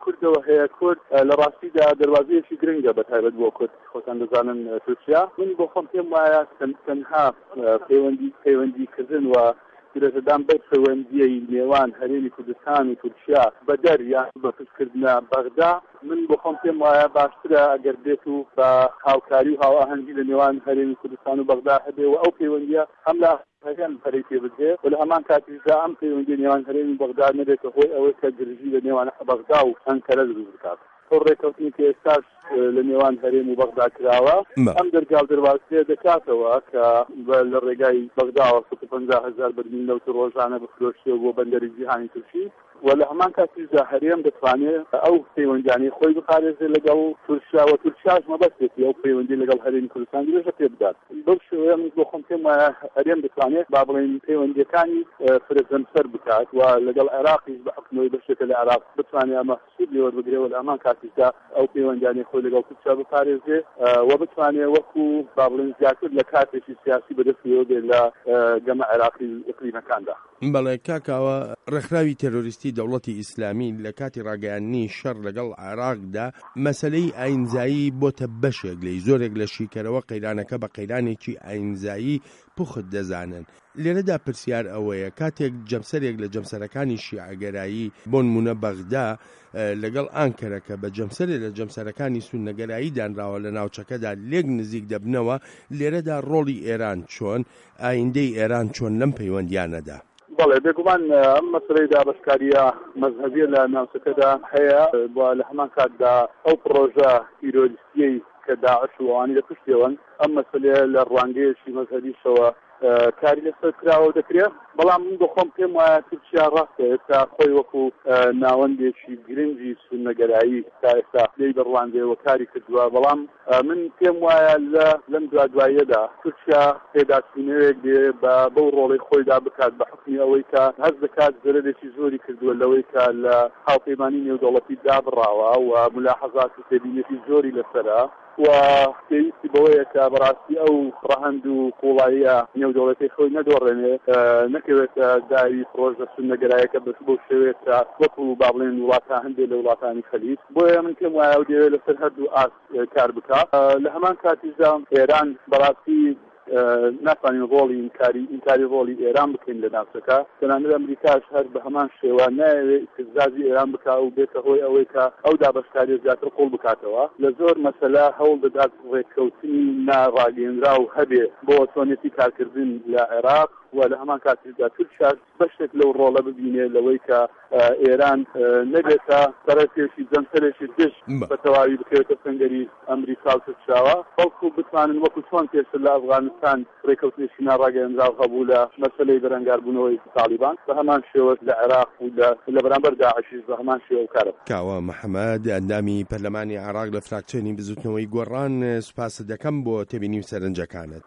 کوردەوە هەیە کورد لە ڕاستیدا دەواازەیەکی گرنگە بە تایبەت بۆ کورد خۆتان دەزانن تورکیا من بۆ خۆم پێم وایە تەنها پەیوەندی پەیوەندیکردن و گرێدەدان بەر پەیوەندیەی نێوان هەرێمی کوردستان و تورکیا بە دەر یان بە پشتکردنە بەغدا من بۆ خۆم پێم وایە باشترە ئەگەر بێت و بە هاوکاری و هاوئاهەنگی لە نێوان هەرێمی کوردستان و بەغدا هەبێ و ئەو پەیوەندیە هەم لە هەریان هەرەی پێ بدرێ و لە هەمان کاتیشدا ئەم پەیوەندی نێوان هەرێمی بەغدا نەبێتە هۆی ئەوەی کە گرژی لە نێوان بەغدا و ئەنکەرە دروست بکات تۆ ڕێکەوتنی کە ئێستاش لە نێوان هەرێم و بەغدا کراوە ئەم دەرگاو دەرواازێ دەکاتەوە کە لە ڕێگای بەغداوە سەد و پەنجا هەزار بەرمیل نەوت ڕۆژانە بفرۆشتێ بۆ بەندەری جیهانی تورکی و لە هەمان کاتیشدا هەرێم دەتوانێت ئەو پەیوەندیانەی خۆی بپارێزێت لەگەڵ تورکیا و تورکیاش مەبەستێتی ئەو پەیوەندی لەگەڵ هەرێمی کوردستان درێژە پێ بدات بەو شێوەیە من بۆ خۆم پێم وایە هەرێم دەتوانێت با بڵێن پەیوەندیەکانی فرەزەمسەر بکات و لەگەڵ عێراقیش بە حکمەوەی بەشێکە لە عێراق بتوانێت ئەمە سوود لێوەربگرێەوە لە هەمان کاتیشدا ئەو پەیوەندیانی خۆی لەگەڵ تورکیا بپارێزێ و بتوانێت وەکو با بڵێن زیاتر لە کاتێکی سیاسی بەدەستیەوە بێت لە گەمە عێراقی ئیقلیمەکاندا. بەڵێ کاکاوە ڕێکخراوی تێرۆریستی دەوڵەتی ئیسلامی لە کاتی ڕاگەیاندنی شەڕ لەگەڵ عێراقدا مەسەلەی ئاینزایی بۆتە بەشێک لەی زۆرێک لە شیکەرەوە قەیرانەکە بە قەیرانێکی ئاینزایی پوخت دەزانن لێرەدا پرسیار ئەوەیە کاتێک جەمسەرێک لە جەمسەرەکانی شیعەگەرایی بۆ نمونە بەغدا لەگەڵ ئانکەرەکە بە جەمسەرێک لە جەمسەرەکانی سونەگەرایی دانراوە لە ناوچەکەدا لێک نزیک دەبنەوە لێرەدا ڕۆڵی ئێران چۆن ئایندەی ئێران چۆن لەم پەیوەندیانەدا بەڵێ بێگومان ئەم مەسەلەی دابەشکاریە مەذهەبیە لە ناوچەکەدا هەیە لە هەمان کاتدا ئەو پرۆژە تیرۆریستیەی کە داعش و ئەوانی لە پشتیەوەن ئەم مەسەلەیە لە ڕوانگەیەکی مەذهەبیشەوە کاری لەسەر کراوە دەکرێت بەڵام من بۆ خۆم پێم وایە تورکیا ڕاستە ئێستا خۆی وەکو ناوەندێکی گرنگی سونەگەرایی تا ئێستا لێی بەڕوانگەیەوە کاری کردووە بەڵام من پێم وایە لە لەم دوادواییەدا تورکیا پێداچوونەوەیەک دێ بە بەو ڕۆڵی خۆیدا بکات بە حکمی ئەوەی کە هەست دەکات زەرێکی زۆری کردووە لەوەی کە لە هاوپەیمانی نێودەوڵەتی دابڕاوە و ملاحەزات و تێبینێتی زۆری لەسەرە و پێویستی بەوەیە کە بەڕاستی ئەو ڕەهەند و قوڵاییە نێودەوڵەتی خۆی نەدۆڕێنێ نەکەوێتە داوی پرۆژە سونەگەراییەکە بەس بەو شێوەیە وەکو با بڵێن وڵاتە هەندێک لە وڵاتانی خەلیج بۆیە من پێم وایە ئەو دەوێت لەسەر هەردوو ئاس کار بکات لە هەمان کاتیشدا ئێران بەڕاستی ناتوانین ڕۆڵی ئینکاری ئینکاری ڕۆڵی ئێران بکەین لە ناوچەکە تەنانەت ئەمریکاش هەر بە هەمان شێوە نایەوێت استفزازی ئێران بکات و بێتە هۆی ئەوەی کە ئەو دابەشکاریە زیاتر قوڵ بکاتەوە لە زۆر مەسەلا هەوڵ دەدات ڕێککەوتنی ناڕاگەیەنراو هەبێ بۆ تۆنێتی کارکردن لە عێراق و لە هەمان کاتیشدا تورکیاش بەشێک لەو ڕۆڵە ببینێ لەوەی کە ئێران نەبێتە سەرەکێشی جەمسەرێکی دژ بە تەواوی بکرێتە سەنگەری ئەمریکا و تورکیاوە بەڵکو بتوانن وەکو چۆن پێشتر لە ئەفغانستان ڕێککەوتنێکی ناڕاگەیەنراو هەبوو لە مەسەلەی بەرەنگاربوونەوەی تالیبان بە هەمان شێوە لە عێراق و لە بەرامبەر داعشیش بە هەمان شێوە کارە کاوە محەممەد ئەندامی پەرلەمانی عێراق لە فراکچێنی بزوتنەوەی گۆڕان سوپاس دەکەم بۆ تێبینی و سەرنجەکانت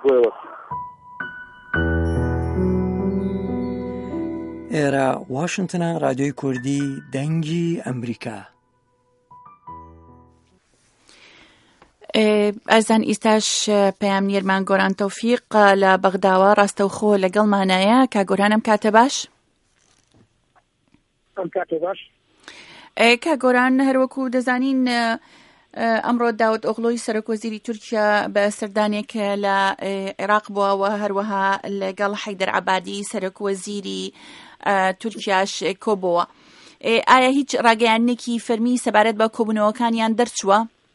ئێرە واشنگتنە رادیۆی کوردی دەنگی ئەمریکا. ئەزان ئیستاش پەیام نێرمان گۆران تەوفیق لە بەغداوە ڕاستەوخۆ لەگەڵمانایە کا گۆرانم کاتە باش ئەم کاتە باش کا گۆران هەروەکو دەزانین ئەمڕۆ داود ئۆغڵۆی سەرۆکوەزیری تورکیا بە سەردانێکە لە عێراق بووەوە هەروەها لەگەڵ حەیدەر عەبادی سەرۆکوەزیری تورکیاش کۆبووە. ئایا هیچ ڕاگەیانێکی فەرمی سەبارەت بە کۆبوونەوەکانیان دەرچووە؟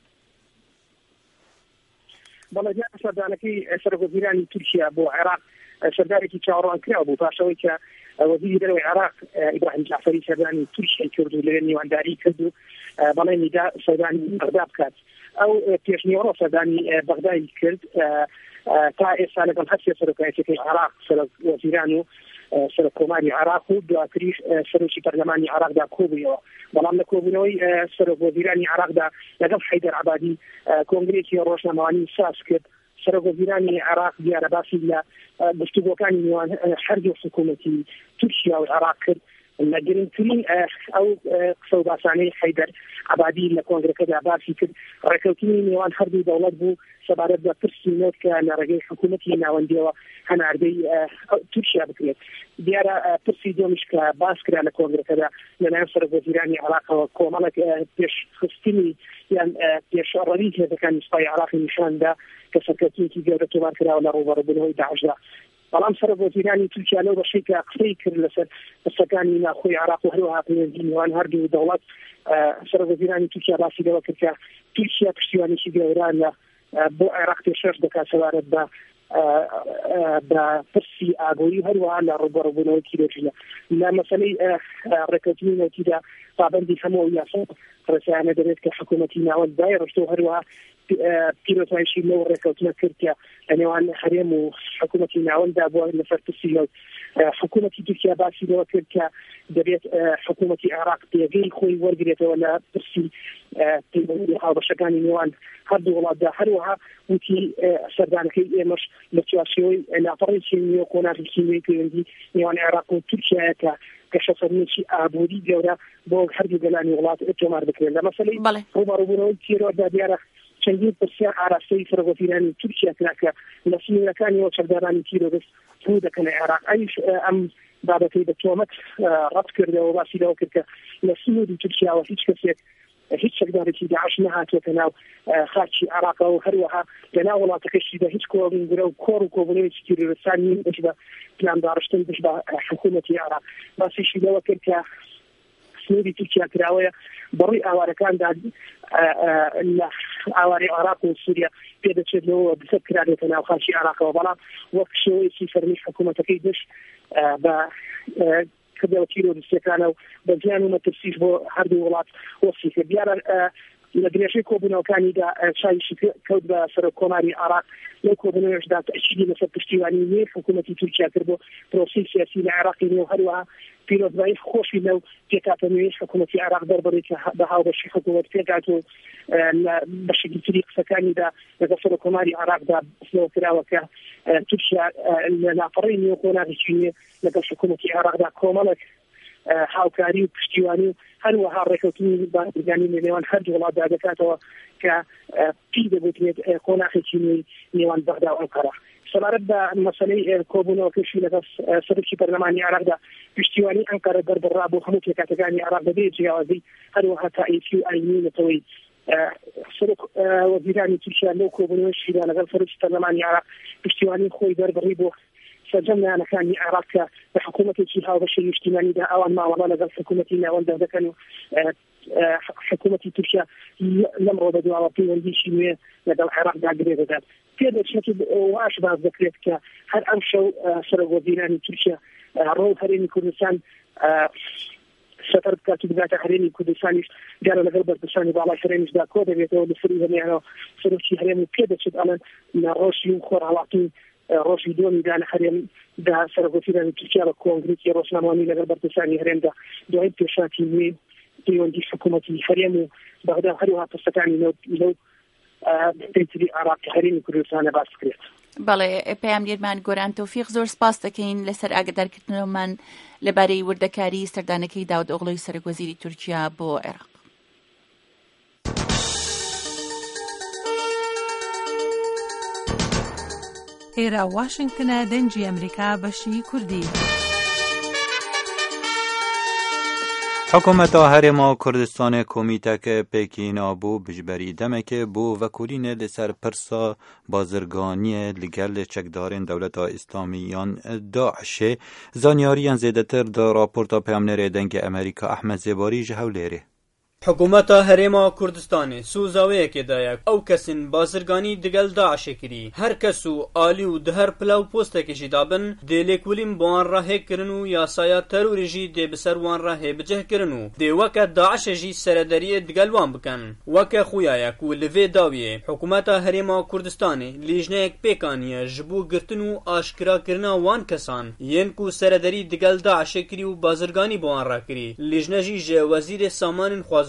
بەڵێ سەردانەکەی سەرۆکوەزیرانی تورکیا بۆ عێراق سەردانێکی چاوەڕوان کراوە بوو پاشەوەی کە وەزیری دەرەوەی عێراق ئیبراهیم جعفەری سەردانی تورکیای کرد و لەوێ میوانداری کرد و بەڵێنی دا سەردانی بەغدا بکات. ئەو پێشنیوەڕۆ سەردانی بەغدای کرد تا ئێستا لەگەڵ هەرسێ سەرۆکایەتەکەی عێراق سەرۆکوەزیران و سەرۆک کۆماری عێراق و دواتریش سەرۆکی پەرلەمانی عێراقدا کۆبوویەوە. بەڵام لە کۆبوونەوەی سەرۆکوەزیرانی عێراقدا لەگەڵ حەیدەر عەبادی کۆنگرێکی ڕۆژنامەوانی ساز کرد. سەرۆکوەزیرانی عێراق دیارە باسی لە گفتوگۆکانی نێوان هەردوو حکوومەتی تورکیا و عێراق کرد لە گرنگترین ئەو قسە و باسانەی حەیدەر عەبادی لە کۆنگرەکەدا باسی کرد ڕێکەوتنی نێوان هەردوو دەوڵەت بوو سەبارەت بە پرسی نوت کە لە ڕێگەی حکوومەتی ناوەندیەوە هەناردەی تورکیا بکرێت. دیارە پرسی دۆمیش کە باس کرا لە کۆنگرەکەدا لەلایەن سەرۆکوەزیرانی عێراقەوە کۆمەڵێک پێشخستنی یان پێشڕەوی هێزەکانی سوپای عێراقی نیشاندا کە سەرکەوتنێکی گەورە تۆمار کراوە لە ڕوبەڕووبوونەوەی داعشدا. بەڵام سەرۆکوەزیرانی تورکیا لەو بەشەی کە قسەی کرد لەسەر قسەکانی ناخۆی عێراق و هەروەها پەیوەندی نێوان هەردوو دەوڵەت سەرۆکوەزیرانی تورکیا باسی لەوە کرد کە تورکیا پشتیوانیی گەورە لە بۆ عێراق پێشەش دەکات سەبارەت بە بە پرسی ئاگۆیی هەروەها لە ڕوبەڕووبوونەوەی کیلۆژیە لە مەسەلەی ڕێکەوتنی نەوتیدا پابەندی هەموو یاسا ڕێسایانە دەبێت کە حکوومەتی ناوەندای ڕشتە و هەروەها پیرۆزایشی لەو ڕێکەوتنە کرد کە لە نێوان هەرێم و حکوومەتی ناوەندا بووە لەسەر پرسی لەو حکوومەتی تورکیا باسی لەوە کرد کە دەبێت حکوومەتی عێراق پێگەی خۆی وەرگێتەوە لە پرسی پەیوەندی هاوبەشەکانی نێوان هەردوو وڵاتدا هەروەها وتی سەردانەکەی ئێمەش لە چوارچێوەی لاپەڕێکی نوێ کۆناغێکی نوێی پەیوەندی نێوان عێراق و تورکیایە کە کەشەسەرنێکی ئابووری گەورە بۆ هەردوو گەلانی وڵات تۆمار بکرێت لە مەسەلەی ڕوبەڕووبوونەوەی کیرۆدا دیارە چەندین پرسیار ئاراستەی سەرۆکوەزیرانی تورکیا کراکە لە سنوورەکانیەوە چەکدارانی تیرۆریست ڕوو دەکەن عێراق ئەویش ئەم بابەتەی بە تۆمەت ڕەت کردەوە باسی لەوە کرد کە لە سنووری تورکیاوە هیچ کەسێک هیچ چەکدارێکی داعش نەهاتووەتە ناو خاکی عێراقەوە و هەروەها لە ناو وڵاتەکەشیدا هیچ کۆبوونگرە و کۆڕ و کۆبوونەوەیکی تیرۆریستانی بش بە پلانداڕشتن بش بە حکوومەتی عێراق باسیشی لەوە کرد کە سنووری تورکیا کراوەیە بەڕووی ئاوارەکاندا لە ئاواری عێراق و سووریا پێدەچێت لەوە بسەر کرارێتە ناو خاکی عێراقەوە بەڵام وەک شێوەیەکی فەرمی حکوومەتەکەی دش بە کردەوە تیرۆریستەکانە و بە زیان و مەترسیش بۆ هەردوو وڵات وەسی کرد. دیارە لە درێژەی کۆبوونەوەکانیدا چاویشی کەوت بە سەرۆکۆماری عێراق لەو کۆبوونەوەشدا تەئکیدی لەسەر پشتیوانی نوێی حکوومەتی تورکیا کرد بۆ پرۆسەی سیاسی لە عێراقی نێو هەروەها پیرۆزبایی خۆشی لەو پێکاتە نوێی حکوومەتی عێراق دەربڕی کە بە هاوبەشی حکوومەت پێکات و بەشێکی تری قسەکانیدا لەگەڵ سەرۆکۆماری عێراقدا بەسەوە کراوە کە تورکیا لە لاپەڕەی نێو کۆناغێکی نوێ لەگەڵ حکوومەتی عێراقدا کۆمەڵێک هاوکاری و پشتیوانی و هەروەها ڕێکەوتنی بانگانی نێوان هەردوو وڵاتدا دەکاتەوە کە پێی دەگوترێت کۆناغێکی نوێی نێوان بەغدا و ئەنقەرە. سەبارەت بە مەسەلەی کۆبوونەوەکەشی لەگەڵ سەرۆکی پەرلەمانی عێراقدا پشتیوانی ئەنقەرە دەربڕا بۆ هەموو پێکاتەکانی عێراق بەبێ جیاوازی هەروەها تائیفی و ئاینیونەتەوەی سەرۆک وەزیرانی تورکیا لەو کۆبوونەوەشیدا لەگەڵ سەرۆکی پەرلەمانی عێراق پشتیوانی خۆی دەربڕی بۆ سەرجەم لایەنەکانی عێراق کە بە حکوومەتێکی هاوبەشی نیشتیمانیدا ئەوان ماوەڵا لەگەڵ حکوومەتی ناوەندا دەکەن و حکوومەتی تورکیا لەمڕۆ بەدواوە پەیوەندیشی نوێ لەگەڵ عێراقدا گرێ دەدات. پێدەچێت واش باز دەکرێت کە هەر ئەم شەو سەرۆکوەزیرانی تورکیا ڕۆ هەرێمی کوردستان سەفەر بکات و بگاتە هەرێمی کوردستانیش دیارە لەگەڵ بەردەستانی باڵای هەرێمیشدا کۆ دەبێتەوە لە سەری هەمیانەوە سەرۆکی هەرێم و پێدەچێت ئەڵەن لە ڕۆژی و خۆرهەڵاتی ڕۆژی دووەمیدا لە هەرێمدا سەرۆکوەزیرانی تورکیا بە کۆنگرێکی ڕۆژنامەوانی لەگەڵ بەردەستانی هەرێمدا دوای پێشاتی نوێ پەیوەندی حکوومەتی هەرێم و بەغدا هەروەها پرسەکانی لەو پێیتری عێراقی هەرێمی کوردستانە باس کرێت. بەڵێ پەیامگێرمان گۆران تەوفیق زۆر سپاس دەکەین لەسەر ئاگادارکردنەوەمان لەبارەی وردەکاری سەردانەکەی داود ئۆغڵۆی سەرۆکوەزیری تورکیا بۆ عێراق. ئێرە واشنگتنە دەنگی ئەمریکا بەشی کوردی. حکوومەتە هەرێما کوردستانی کۆمیتەکە پێکینا بوو بژبەری دەمێکێ بۆ vekûrînê li ser pirsa bazirganiyê li gel çekdarên Dewleta İslamî yan Daişê zanyariyên zêdetir di raporta Peyamnêrê Dengê Amerîka Ehmed Zêbarî ji Hewlêrê. حکوومەتە هەرێما کوردستانی سوزاوەیەکێدایە ئەو کەسن بازرگانی دگەل داعشێ کردی هەر کەس و ئالی و دهەر پلا و پۆستێکیشی دابن دێ لێکولین بۆوان ڕاهێکردن و یاسایە تەروریژی دێ بەسەر وان ڕاهێ بجەهکردن و دێ وەکە داعشێژی سەرەدەریە دگەلوان بکەن وەکە خویایەک و لەوێ داویێ حکوومەتە هەرێما کوردستانی لیژنەیەک پێکانیە ji بۆ گرتن و ئاشکراکردنا وان کەسان یەن ku سەرەدەری دگەل داعشێ کردی و بازرگانی بۆوان ڕاکردی لیژنەژی ژێ وەزیرێ سامانên خوازا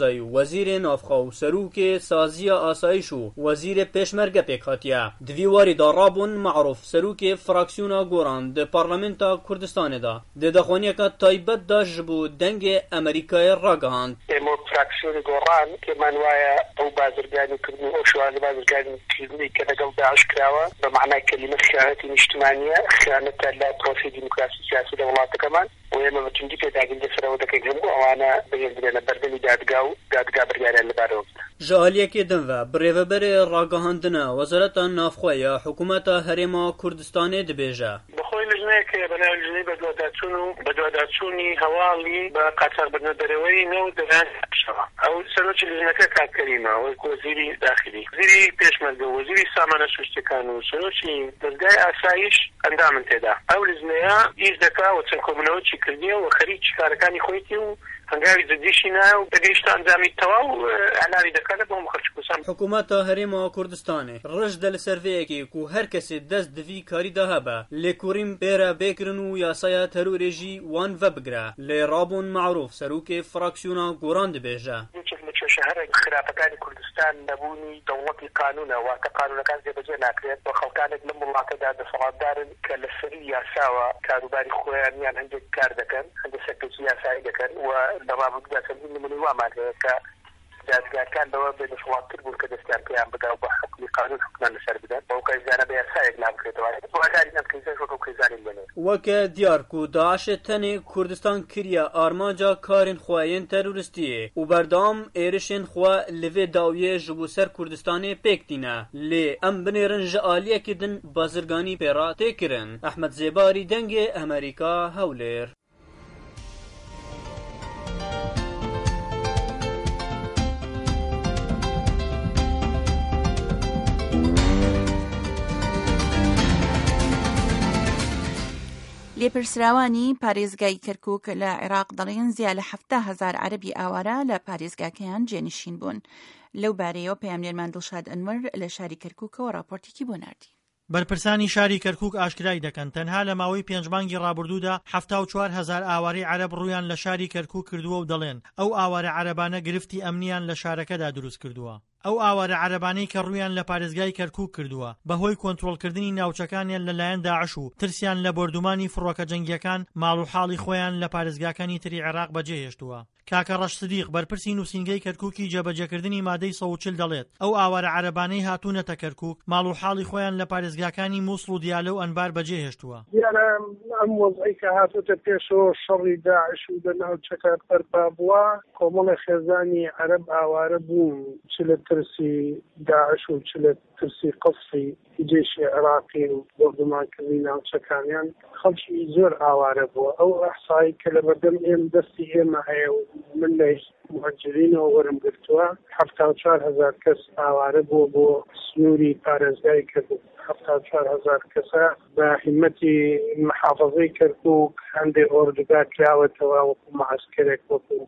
کارزای و وزیر نافخا و سروک سازی آسایش و وزیر پیشمرگه پیک هاتیه دویواری دا رابون معروف سروک فراکسیونا گوران ده پارلمنتا کردستان دا ده دخوانیه که تایبت دا جبو دنگ امریکای راگهاند امو فراکسیون گوران که منوایا او بازرگانی کردن او شوال بازرگانی کردنی که دقل داعش کراوه بمعنى كلمة خيانة اجتماعية خيانة لا بروسي ديمقراطي سياسي دولات كمان ويما بتنجي في داخل جسر ودك جنبه وانا بين بين بردني دادقاو دادقا برجال اللي بارو جاليه که دنوا بريفبر راگهاندنا وزارت نافخویا حکومت هرما کردستان دبیجه بخوی لجنه که بنا لجنه بدواداتونو بدواداتونی حوالی با قطر بدنا دروي نو دران شوا او سنوچ لجنه که کار کریمه و وزیری داخلی وزیری پیشمرگه وزیری سامانه سوشتکانو سنوچی دزگای آسایش اندام انتدا او لجنه ایز دکا و تنکومنو چی کردیه و خرید چکارکانی خویتی و هنگاوی زدیشینا و بگیشت انجامی تواو علاری دکانه با هم خرچ کسان حکومت هرما کردستان رج دل سرویه که کو هر کسی دست دوی کاری ده هبه لکوریم بیره بکرن و یاسای تروریجی وان و بگره لرابون معروف سروک فراکسیونا گوران دبیجه شهر خلافەکانی کوردستان نەبوونی دەوڵەتی قانونە واتە قانونەکان جێبەجێ ناکرێت بە خەڵکانێک لەم وڵاتەدا دەسەڵاتدارن کە لە سەری یاساوە کاروباری خۆیانیان هەندێک کار دەکەن هەندێک سەرکەوتوی یاسایی دەکەن و لە ڕابردوودا چەندین نمونەی وامان هەیە کە دادگاکان لەوە بێدەسەڵاتتر بوون کە دەستیان پێیان بدا و بە حکمی قانون حکمان لەسەر بدەن بەو کەیزانە بە یاسایەک لا بکرێتەوە وەکاری ئەم کەیزەش وەکو کەیزانی لێنێ وەکە دیار کو داعش تەنێ کوردستان کریە ئارمانجا کارên خوایên teroristiyê û berdam êrişên xwe li vê dawiyê ji bo ser Kurdistanê pêk tîne lê em binêrin ji aliyekê din bazirganî pêra tê kirin Ehmed Zêbarî dengê Amerîka Hewlêr. لێپرسراوانی پارێزگای کەرکووک لە عێراق دەڵێن زیاد لە هەفتە هەزار عەرەبی ئاوارە لە پارێزگاکەیان جێنشین بوون. لەو بارەیەوە پەیامنێرمان دڵشاد ئەنوەر لە شاری کەرکووکەوە راپۆرتێکی بۆ ناردی. بەرپرسانی شاری کەرکووک ئاشکرای دەکەن تەنها لە ماوەی پێنج مانگی ڕابردوودا هەفتە و چوار هەزار ئاواری عەرەب ڕوویان لە شاری کەرکووک کردووە و دەڵێن ئەو ئاوارە عەرەبانە گرفتی ئەمنیان لە شارەکەدا دروست کردووە. ئەو ئاوارە عەرەبانەی کە ڕوویان لە پارێزگای کەرکووک کردووە بەهۆی کۆنتڕۆڵکردنی ناوچەکانیان لەلایەن داعش و ترسیان لە بردومانی فڕۆکە جەنگیەکان ماڵ و حاڵی خۆیان لە پارێزگاکانی تری عێراق بەجێهێشتووە. کاکە ڕەش سدیق بەرپرسی نووسینگەی کەرکووکی جێبەجێکردنی مادەی سەد و چل دەڵێت ئەو ئاوارە عەرەبانەی هاتوونەتە کەرکووک ماڵ و حاڵی خۆیان لە پارێزگاکانی مووسڵ و دیالە و ئەنبار بەجێهێشتووە. دیارە ئەم وەزعی کە هاتووتە پێشەوە شەڕی داعش و لە ناوچەکە بەرپا بووە کۆمەڵی خێزانی عەرەب ئاوارە بوون چ لە ترسی داعش و چ لە ترسی قەسفی جێشی عێراقی و بردومانکردنی ناوچەکانیان خەڵکی زۆر ئاوارە بووە. ئەو ئەحسایی کە لە بەردەم ئێمە دەستی ئێمە هەیە و من لە مهاجرینەوە وەرم گرتووە هەفتە و چوار هەزار کەس ئاوارە بووە بۆ سنووری پارێزگای کەرکووک. هەفتە و چوار هەزار کەسە بە هیمەتی محافەزەی کەرکووک هەندێک ئۆردوگا کراوەتەوە وەکو معسکەرێک وەکو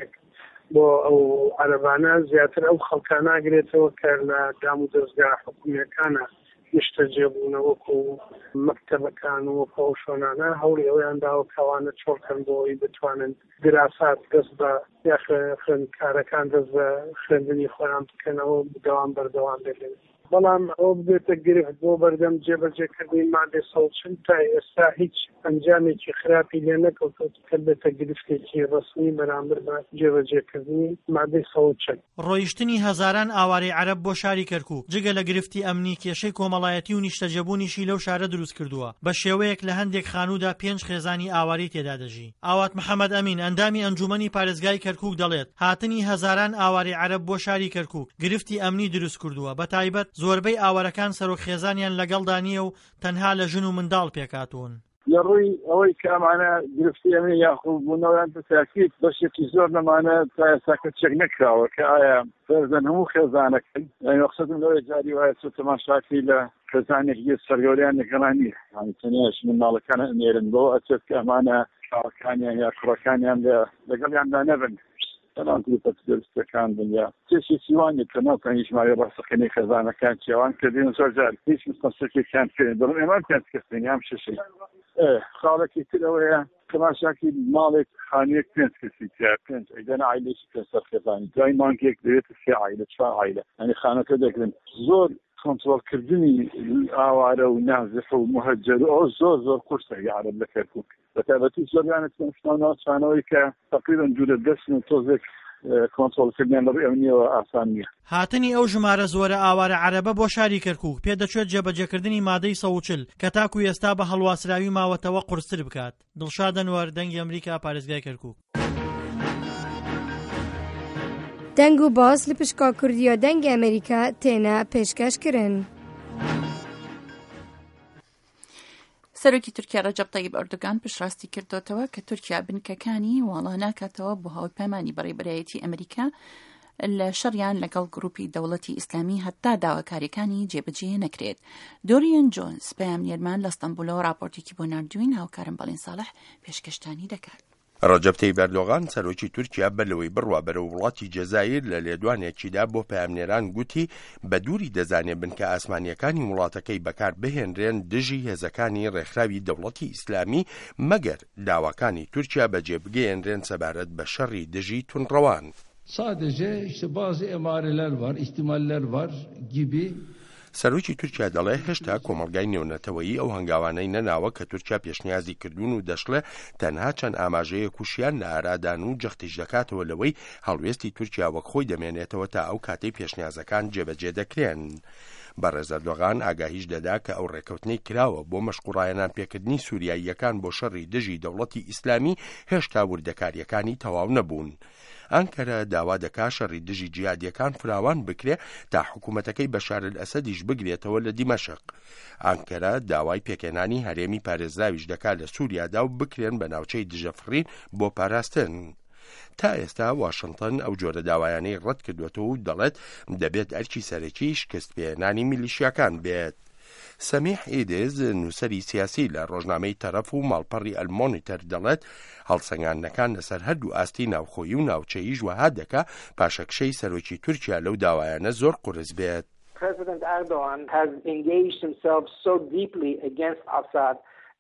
بۆ ئەو عەرەبانە زیاتر ئەو خەڵکە ناگرێتەوە کە لە دام و دەستگا حکوومیەکانە نیشتەجێبوونە وەکو مەکتەبەکان و وەکو ئەو شۆنانە هەوڵی ئەویان داوە کەوانە چۆڵکەن بۆەوەی بتوانن دراسات دەست بە یا خوێندکارەکان دەست بە خوێندنی خۆیان بکەنەوە بەدەوام بەردەوام بێت. بەڵام ئەو بێتە گرفت بۆ بەردەم جێبەجێکردنی مادەی سەد و چل تا ئێستا هیچ ئەنجامێکی خراپی لێ نەکەوتووە کە بێتە گرفتێکی ڕسمی بەرامبەر بە جێبەجێکردنی مادەی سەد و چل. ڕۆیشتنی هەزاران ئاوارەی عەرەب بۆ شاری کەرکووک جگە لە گرفتی ئەمنی کێشەی کۆمەڵایەتی و نیشتەجێبوونیشی لەو شارە دروست کردووە بە شێوەیەک لە هەندێک خانوودا پێنج خێزانی ئاواری تێدا دەژی. ئاوات محەممەد ئەمین ئەندامی ئەنجومەنی پارێزگای کەرکووک دەڵێت هاتنی هەزاران ئاواری عەرەب بۆ شاری کەرکووک گرفتی ئەمنی دروست کردووە بە تایبەت زۆربەی ئاوارەکان سەرۆک خێزانیان لەگەڵدا نییە و تەنها لە ژن و منداڵ پێکاتون. لە ڕووی ئەوەی کە ئەمانە گرفتی ئەمنی یاخوبوونەوەیان بەتاکید بەشێکی زۆر لەمانە تا ئێستا چێک نەکراوە کە ئایا فەرزەن هەموو خێزانەکەن مەقسەدم لەوەی جاری وایە چۆ تەماشاکەی لە خێزانێکی سەرگەوریان نەگەڕانی یانی تەنیاش منداڵەکانە ئەنێرن بۆ ئەچێت کە ئەمانە چاوەکانیان یا کوڕەکانیان لەگەڵیاندا نەبن تەنان گروپە دەستەکان دنیا چێشی سیوانی کە ناوکانی ژمارە ڕاستەقینەی خێزانەکان چێوان کردین زۆر جار هیچ مستەسەکێکیان کرد دەڵم ئێمان پێنج کەسین یام شەشی خاڵێکی تر ئەوەیە تماشاکی مالێک خانەیەک پێنج کەسی تیا پێنج ئەگەنە عیلێکی پێ سەرخێزانی دوای مانگێک دەوێتە سێ عیلە چوار عیلە ئەنی خانەکە دەگرن زۆر کۆنتڕۆڵکردنی ئاوارە و نازف و مهەجەر ئەو زۆر زۆر قورسە یارب لە کەرکووک بەتایبەتی زۆریانت ناوچانەوەی کە تقریبا دوورە دەستن و تۆزێک کۆنتڕۆڵکردنیان لەڕێ ئەو نییەوە ئاسان نییە. هاتنی ئەو ژمارە زۆرە ئاوارە عەرەبە بۆ شاری کەرکووک پێدەچێت جێبەجێکردنی مادەی سە و چل کە تاکو ئێستا بە هەڵواسراوی ماوەتەوە قورستر بکات. دڵشاد ئەنوەر، دەنگی ئەمریکا، پارێزگای کەرکووک. دەنگ و باس لە پشکا کوردیە دەنگی ئەمریکا تێنە پێشکەشکردن. سەرۆکی تورکیا ڕەجەب تەیب ئەردۆغان پشتڕاستی کردوتەوە کە تورکیا بنکەکانی وڵا ناکاتەوە بۆ هاوپەیمانی بەڕێوەبەرایەتی ئەمریکا لە شەڕیان لەگەڵ گروپی دەوڵەتی ئیسلامی هەتا داواکاریەکانی جێبەجێ نەکرێت. دۆریان جۆنس پەیامنێرمان لە ئەستەمبولەوە راپۆرتێکی بۆ ناردوین، هاوکارم بەڵین ساڵح پێشکەشتانی دەکات. ڕەجەب تەیب ئەردۆغان سەرۆکی تورکیا بەلەوەی بڕوا بەرەو وڵاتی جەزایر لە لێدوانێکیدا بۆ پەیامنێران گوتی بە دووری دەزانێت بنکە ئاسمانیەکانی وڵاتەکەی بەکار بهێنرێن دژی هێزەکانی ڕێکخراوی دەوڵەتی ئیسلامی مەگەر داواکانی تورکیا بەجێ بگەێنرێن سەبارەت بە شەڕی دژی تونڕەوان. Sadece işte bazı emareler var, ihtimaller var gibi. سەرۆکی تورکیا دەڵێ هێشتا کۆمەڵگای نێونەتەوەیی ئەو هەنگاوانەی نەناوە کە تورکیا پێشنیازی کردوون و دەشڵێ تەنها چەند ئاماژەیە کوشیان لە ئارادان و جەختیش دەکاتەوە لەوەی هەڵوێستی تورکیا وەک خۆی دەمێنێتەوە تا ئەو کاتەی پێشنیازەکان جێبەجێ دەکرێن. بەڕێز ئەردۆغان ئاگاهیش دەدا کە ئەو ڕێکەوتنەی کراوە بۆ مەشقوڕایەنان پێکردنی سووریاییەکان بۆ شەڕی دژی دەوڵەتی ئیسلامی هێشتا وردەکاریەکانی تەواو نەبوون. ئەنکەرە داوا دەکا شەڕی دژی جیهادیەکان فراوان بکرێ تا حکوومەتەکەی بەشار ئەسەدیش بگرێتەوە لە دیمەشق. ئەنکەرە داوای پێکێنانی هەرێمی پارێزراویش دەکا لە سووریادا و بکرێن بە ناوچەی دژەفڕین بۆ پاراستن. تا ئێستا واشنگتن ئەو جۆرە داوایانەی ڕەت کردوێتەوە و دەڵێت دەبێت ئەرکی سەرەکی شکست پێێنانی میلیشیاکان بێت. سەمیح ئیدز نووسەری سیاسی لە ڕۆژنامەی تەرەف و ماڵپەڕی ئەلمۆنیتەر دەڵێت هەڵسەنگاندنەکان لەسەر هەردوو ئاستی ناوخۆیی و ناوچەیی ژوەها دەکا پاشەکشەی سەرۆکی تورکیا لەو داوایانە زۆر قورس بێت. President Erdogan has engaged himself so deeply against Assad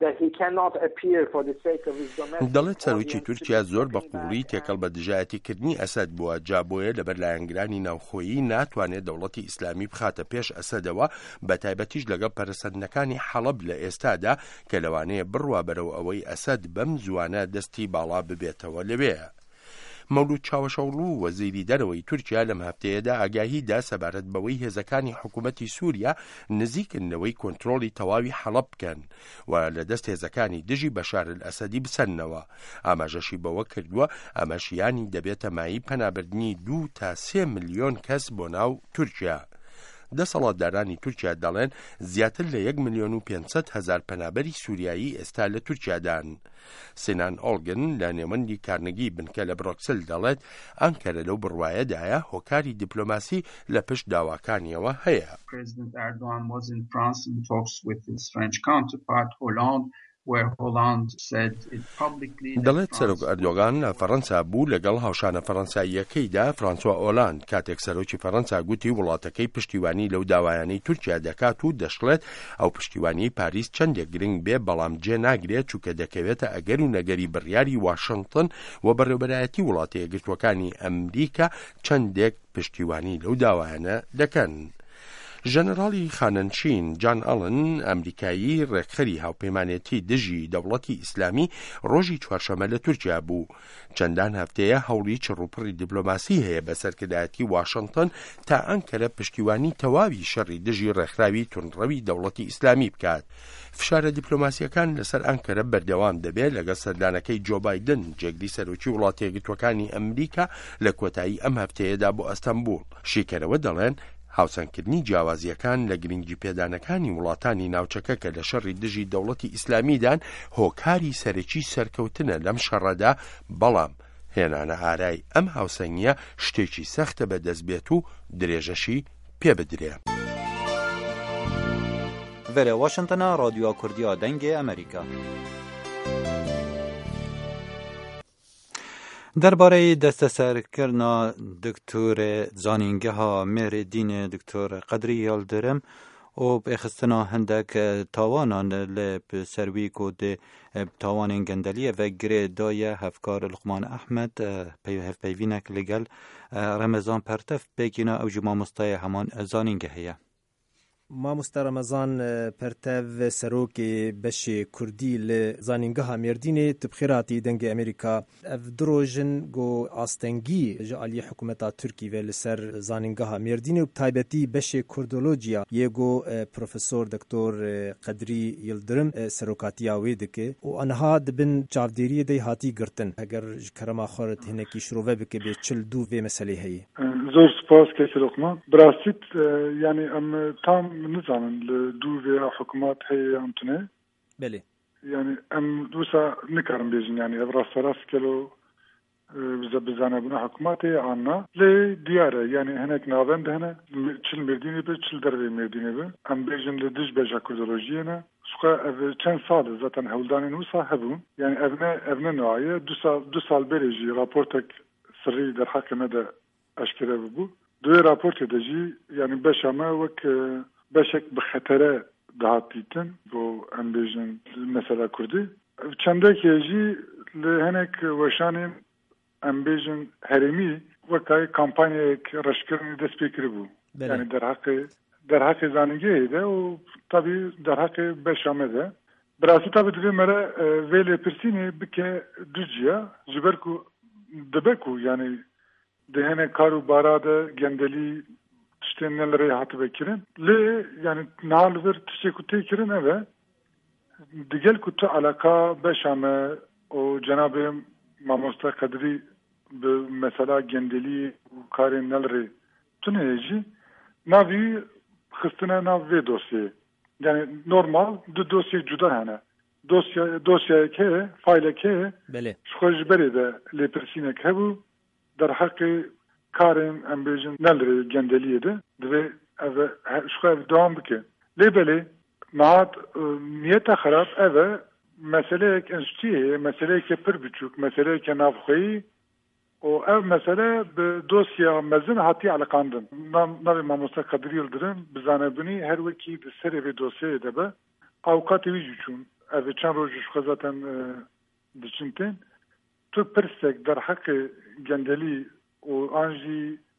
دەڵێت سەرۆکی تورکیا زۆر بە قوڵی تێکەڵ بە دژایەتیکردنی ئەسەد بووە، جابۆیە لەبەر لایەنگرانی ناوخۆیی ناتوانێت دەوڵەتی ئیسلامی بخاتە پێش ئەسەدەوە، بە تایبەتیش لەگەڵ پەرسەندنەکانی حەڵەب لە ئێستادا کە لەوانەیە بڕوا بەرەو ئەوەی ئەسەد بەم زوانە دەستی باڵا ببێتەوە لەوێ. مەولود چاوەشەوڵو وەزیری دەرەوەی تورکیا لەم هەفتەیەدا ئاگاهیدا سەبارەت بەوەی هێزەکانی حکوومەتی سووریا نزیکنەوەی کۆنتڕۆڵی تەواوی حەڵەب بکەن و لە دەست هێزەکانی دژی بەشار ئەسەدی بسەنەوە. ئاماژەشی بەوە کردووە ئەمەشیانی دەبێتە مایی پەنابردنی دوو تا سێ ملیۆن کەس بۆ ناو تورکیا. دەسەڵاتدارانی تورکیا دەڵێن زیاتر لە یەک ملیۆن و پێنجسەد هەزار پەنابەری سووریایی ئێستا لە تورکیادان. سینان ئۆڵگن لە نێوەندی کارنگی بنکە لە بڕۆکسل دەڵێت ئەنکەرە لەو بڕوایەدایە هۆکاری دیپلۆماسی لە پشت داواکانیەوە هەیە. دەڵێت سەرۆک ئەردۆغان لە فەڕەنسا بوو لەگەڵ هاوشانە فەڕەنساییەکەیدا فرانسوا ئۆلاند کاتێک سەرۆکی فەڕەنسا گوتی وڵاتەکەی پشتیوانی لەو داوایانەی تورکیا دەکات و دەشڵێت ئەو پشتیوانی پاریس چەندێک گرنگ بێ بەڵام جێ ناگرێت چووکە دەکەوێتە ئەگەر و نەگەری بڕیاری واشنگتن و بەڕێوەبەرایەتی وڵاتە یەکگرتووەکانی ئەمریکا چەندێک پشتیوانی لەو داوایانە دەکەن. ژەنەراڵی خانەنشین جان ئەڵن ئەمریکایی ڕێکخەری هاوپەیمانێتی دژی دەوڵەتی ئیسلامی ڕۆژی چوارشەمە لە تورکیا بوو. چەندان هەفتەیە هەوڵی چڕوپڕی دیپلۆماسی هەیە بە سەرکردایەتی واشنگتن تا ئەنکەرە پشتیوانی تەواوی شەڕی دژی ڕێکخراوی تونڕەوی دەوڵەتی ئیسلامی بکات. فشارە دیپلۆماسیەکان لەسەر ئەنکەرە بەردەوام دەبێت لەگەڵ سەردانەکەی جۆ بایدن جێگری سەرۆکی وڵاتە یەکگرتووەکانی ئەمریکا لە کۆتایی ئەم هەفتەیەدا بۆ ئەستەمبول. شیکەرەوە دەڵێن هاوسەنگکردنی جیاوازیەکان لە گرنگی پێدانەکانی وڵاتانی ناوچەکە کە لە شەڕی دژی دەوڵەتی ئیسلامیدان هۆکاری سەرەکی سەرکەوتنە لەم شەڕەدا، بەڵام هێنانە ئارای ئەم هاوسەنگیە شتێکی سەختە بەدەست بێت و درێژەشی پێ بدرێ. Vere Washington'a Radyoya Kurdiya Dengê Amerîka. درباره دستسرکردنا دکتر زانینگها مهردین دکتر قدری یلدرم و بخستنا هندک تاوانان لسرویک و ده تاوان گندلیه و گره دایه هفکار لقمان احمد پیوهف پیوینک لگل رمضان پرتف بگینا او جما مستای همان زانینگه هیه. مامۆستا ڕەمەزان پەرتەڤ سەرۆکێ بەشێ کوردی لە زانینگەها مێردینێ تبخێراتی دەنگی ئەمریکا ئەڤ درۆژن گۆ ئاستەنگی ژە ئالیە حکوومەتا تورکیڤێ لەسەر زانینگەها مێردینێ و تایبەتی بەشێ کوردۆلۆجیا یێگۆ پرۆفسۆر دکتۆر قەدری یڵدرم سەرۆکاتیا وێ دکێ و ئەنها دبن چاودێریە دەی هاتی گرتن ئەگەر کەرەما خۆرت هێنێکی شرۆڤە بکە بێ چل دوو vê meselê heye. زۆر سپاس کەسی لوقمان براستیت یعنی ئەم تام نزانن لە دوو vê حکوومەت هەیە یان تونێ بەلێ یعنی ئەم دووسا نکارم بێژن یعنی ئەڤ ڕاستەڕاست کەلۆ بزانەبوونا حکوومەت هەیە ئاننا لێ دیارە یعنی هەنێک ناوەند هەنە چل مێردینێ بێ چل دەرvê مێردینێ بێ ئەم بێژن لە دژ بێژە کوردۆلۆژیەنە سخوا ئەڤ چەند ساڵ زەتەن هەولدانên wisa hebûn yani evne evne naye du sal du sal berê jî raportek sirrî derheqê me de eşkere bibû دوی راپورتê de jî yani beşa me wek beşek bi xetere dihat dîtin bo em bêjin mesela Kurdî çendekê jî li hinek weşanên em bêjin herêmî wekayê kampanyayek reşkirinê dest pê kiribû yani derheqê derheqê zanîngehê de û tabî derheqê beşa me de birasî tabî divê mere vê lêpirsînê bike duciya ji ber ku dibe ku yani dehene karu barada gendelî tiştên nelerê hatibe kirin lê yani nal vir tiştê ku tê kirin eve digel ku tu alaka beşa me o cenabê mamosta Qedrî bi mesela gendelî û karên nelerê tune jî navî xistine nav vê dosyayê yani normal du dosye cuda hene dosya dosyayek heye faylek heye xwe ji berê de lêpirsînek hebû derheqê karên em bêjin nelerê gendeliyê de divê ev xwe ev dewam bike lê belê nihat niyeta xerab ev e meseleyek enstitûyê heye meseleyeke pir biçûk meseleyeke navxweyî û ev mesele bi dosya mezin hatiye eleqandin navê mamosta Qedrî Yıldırım bi zanebûnî her wekî di serê vê dosyayê de be awqatê wî jî çûn ev çend roj xwe zaten diçin tên tu pirsek derheqê gendelî û an jî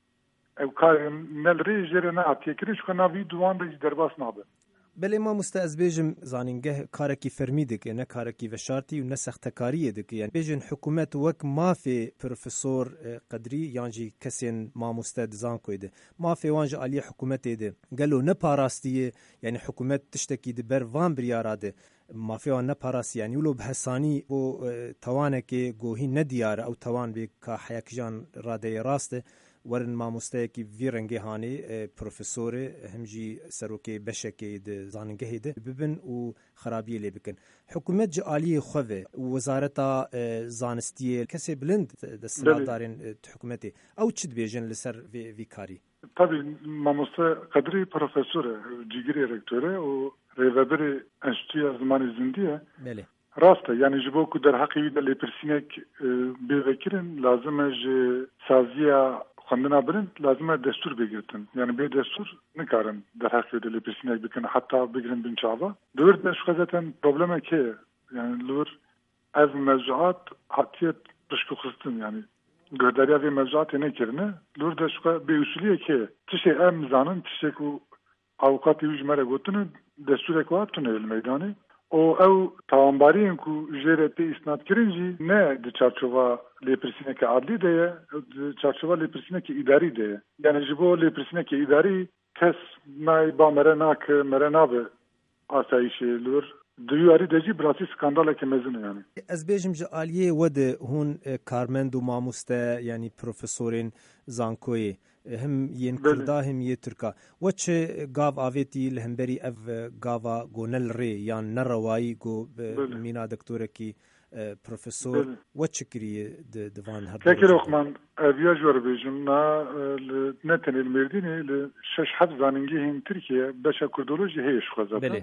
ew karên nelerê jêrê nehatiye kirin xwe navî duwan de jî derbas nabe. Belê mamosta ez bêjim zanîngeh karekî fermî dike ne karekî veşartî û ne sextekariyê dike yani bêjin hikûmet wek mafê Profesor Qedrî yan jî kesên mamoste di zankoyê de mafê wan ji aliyê hikûmetê de gelo neparastiye yani hikûmet tiştekî di ber van biryara de mafê wan neparastî yani wilo bi hesanî bo tawanekê gohîn nediyar ew tawan bê ka heyekîjan radeyê rast e werin mamosteyekî vî rengê hanê profesorê hem jî serokê beşekê di zanîngehê de bibin û xerabiyê lê bikin. Hikûmet ji aliyê xwe ve û wezareta zanistiyê kesê bilind desthilatdarên hikûmetê ew çi dibêjin li ser vê karî? Tabii mamosta Qedrî profesor e cîgirê rektore û rêveberê enstitûya zimanê zindî ye rast e yani ji bo ku derheqê wî de lêpirsînek bêvekirin lazim e ji saziya xwendina bilind lazim e destûr bêgirtin yani bê destûr nikarin derheqê de lêpirsînek bikin heta bigirin bin çava li wir de xwe zaten problemek heye yani li wir ev mevzuat hatiye piştxistin yani guhdariya vê mevzuatê nekirine li wir de xwe bêusuliyek heye tişê em zanin tişê ku awqatê wî ji me re gotinin destûrek wa tune li meydanê û ew tawanbariyên ku jêre pê îsnad kirin jî ne di çarçova lêpirsîneke adlî de ye di çarçova lêpirsîneke îdarî de ye yani ji bo lêpirsîneke îdarî kes nayê ba mere nake mere nabe asayişê li wir di wî arî de jî birasî skandaleke mezin e yani. Ez bêjim ji aliyê we de hûn karmend û mamoste yanî profesorên zankoyê hem yên Kurda hem yê Tirka we çi gav avêtî li hemberî ev gava got ne li rê yan nerewayî got mîna doktorekî profesor we çi kiriye di van her tekî Lokman ev ya ji we re bêjim na li ne tenê li Mêrdînê li şeş heft zanîngehên Tirkiye beşa kurdolojî heye ji xwe zaten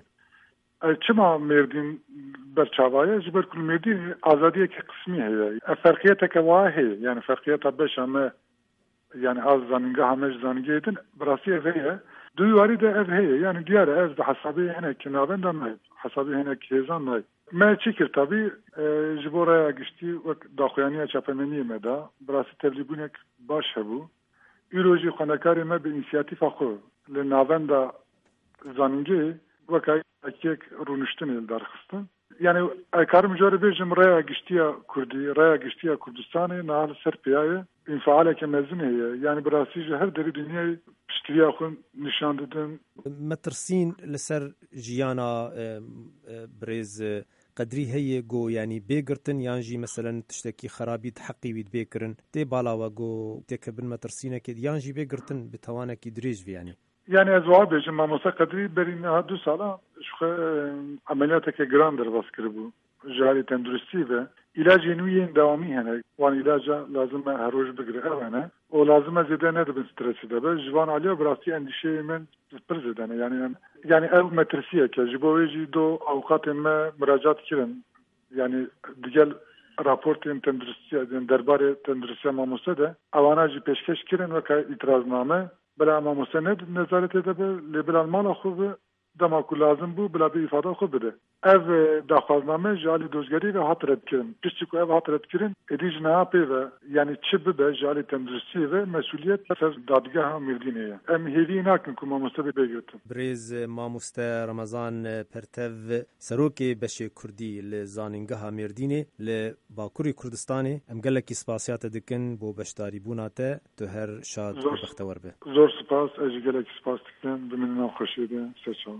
çima Mêrdîn berçavaya ji ber ku li Mêrdînê azadiyeke qismî heye ev ferqiyeteke wa heye yani ferqiyeta beşa me yani az zanîngeha me ji zanîngehê din birasî ev heye دویواری ده اف هی یعنی دیاره از به حسابی هنه که ناوند هم حسابی هنه که هزان نای ما چی کرد طبی جبوره گشتی و داخویانی چپمنی مدا براسی تبلیبونک باش هبو ایروژی خانکاری ما به انسیاتیف خو لناوند زانینجی وکای اکیک رونشتن درخستن یعنی کارم جوری بیشتر رای گشتیا کردی رای گشتیا کردستانی نهال سرپیای انفعاله که مزنه یعنی براسی جهر دری دنیای پشتیا خون نشان دادن مترسین لسر جیانا برز قدری هي جو يعني بيقرتن يانجي مثلا تشتكي خرابيت حقي بيت بيكرن تي بالاوا جو تكبن مترسينه كد يانجي بيقرتن بتوانا كي دريج يعني يعني ازواب جمع موسى قدري برين هادو سالا شخ عملياتك جراندر بس كربو جاري تندرستي و علاج نوين دوامي هنا وان علاج لازم هروج بقرا انا ولازم زياده ند بالستريس ده جوان عليه براسي انديشه من برزدانه يعني يعني او مترسيه كجبويجي دو اوقات ما مراجعات كرن يعني ديال راپورت تندرستي دربار تندرستي ما مسده اوانا جي پیشکش كرن و اعتراضنامه بلا ما مسند نظارت ده لبرال مال خوب دما کو لازم بو بلا به ifade خو بده ev daxwazname jali dozgeri ve hatret kirin pişçi ku ev hatret kirin edici ne yapı ve yani çibi be jali tendrisi ve mesuliyet sez dadgaha mirdine em hedi nakin ku mamusta be begirt brez mamusta ramazan pertev seroki beşe kurdi le zaningaha mirdine le bakuri kurdistani em geleki spasiyat dikin bu beşdari bunate to her şad baxtewar be zor spas ez geleki spas dikin bimin xoşide seço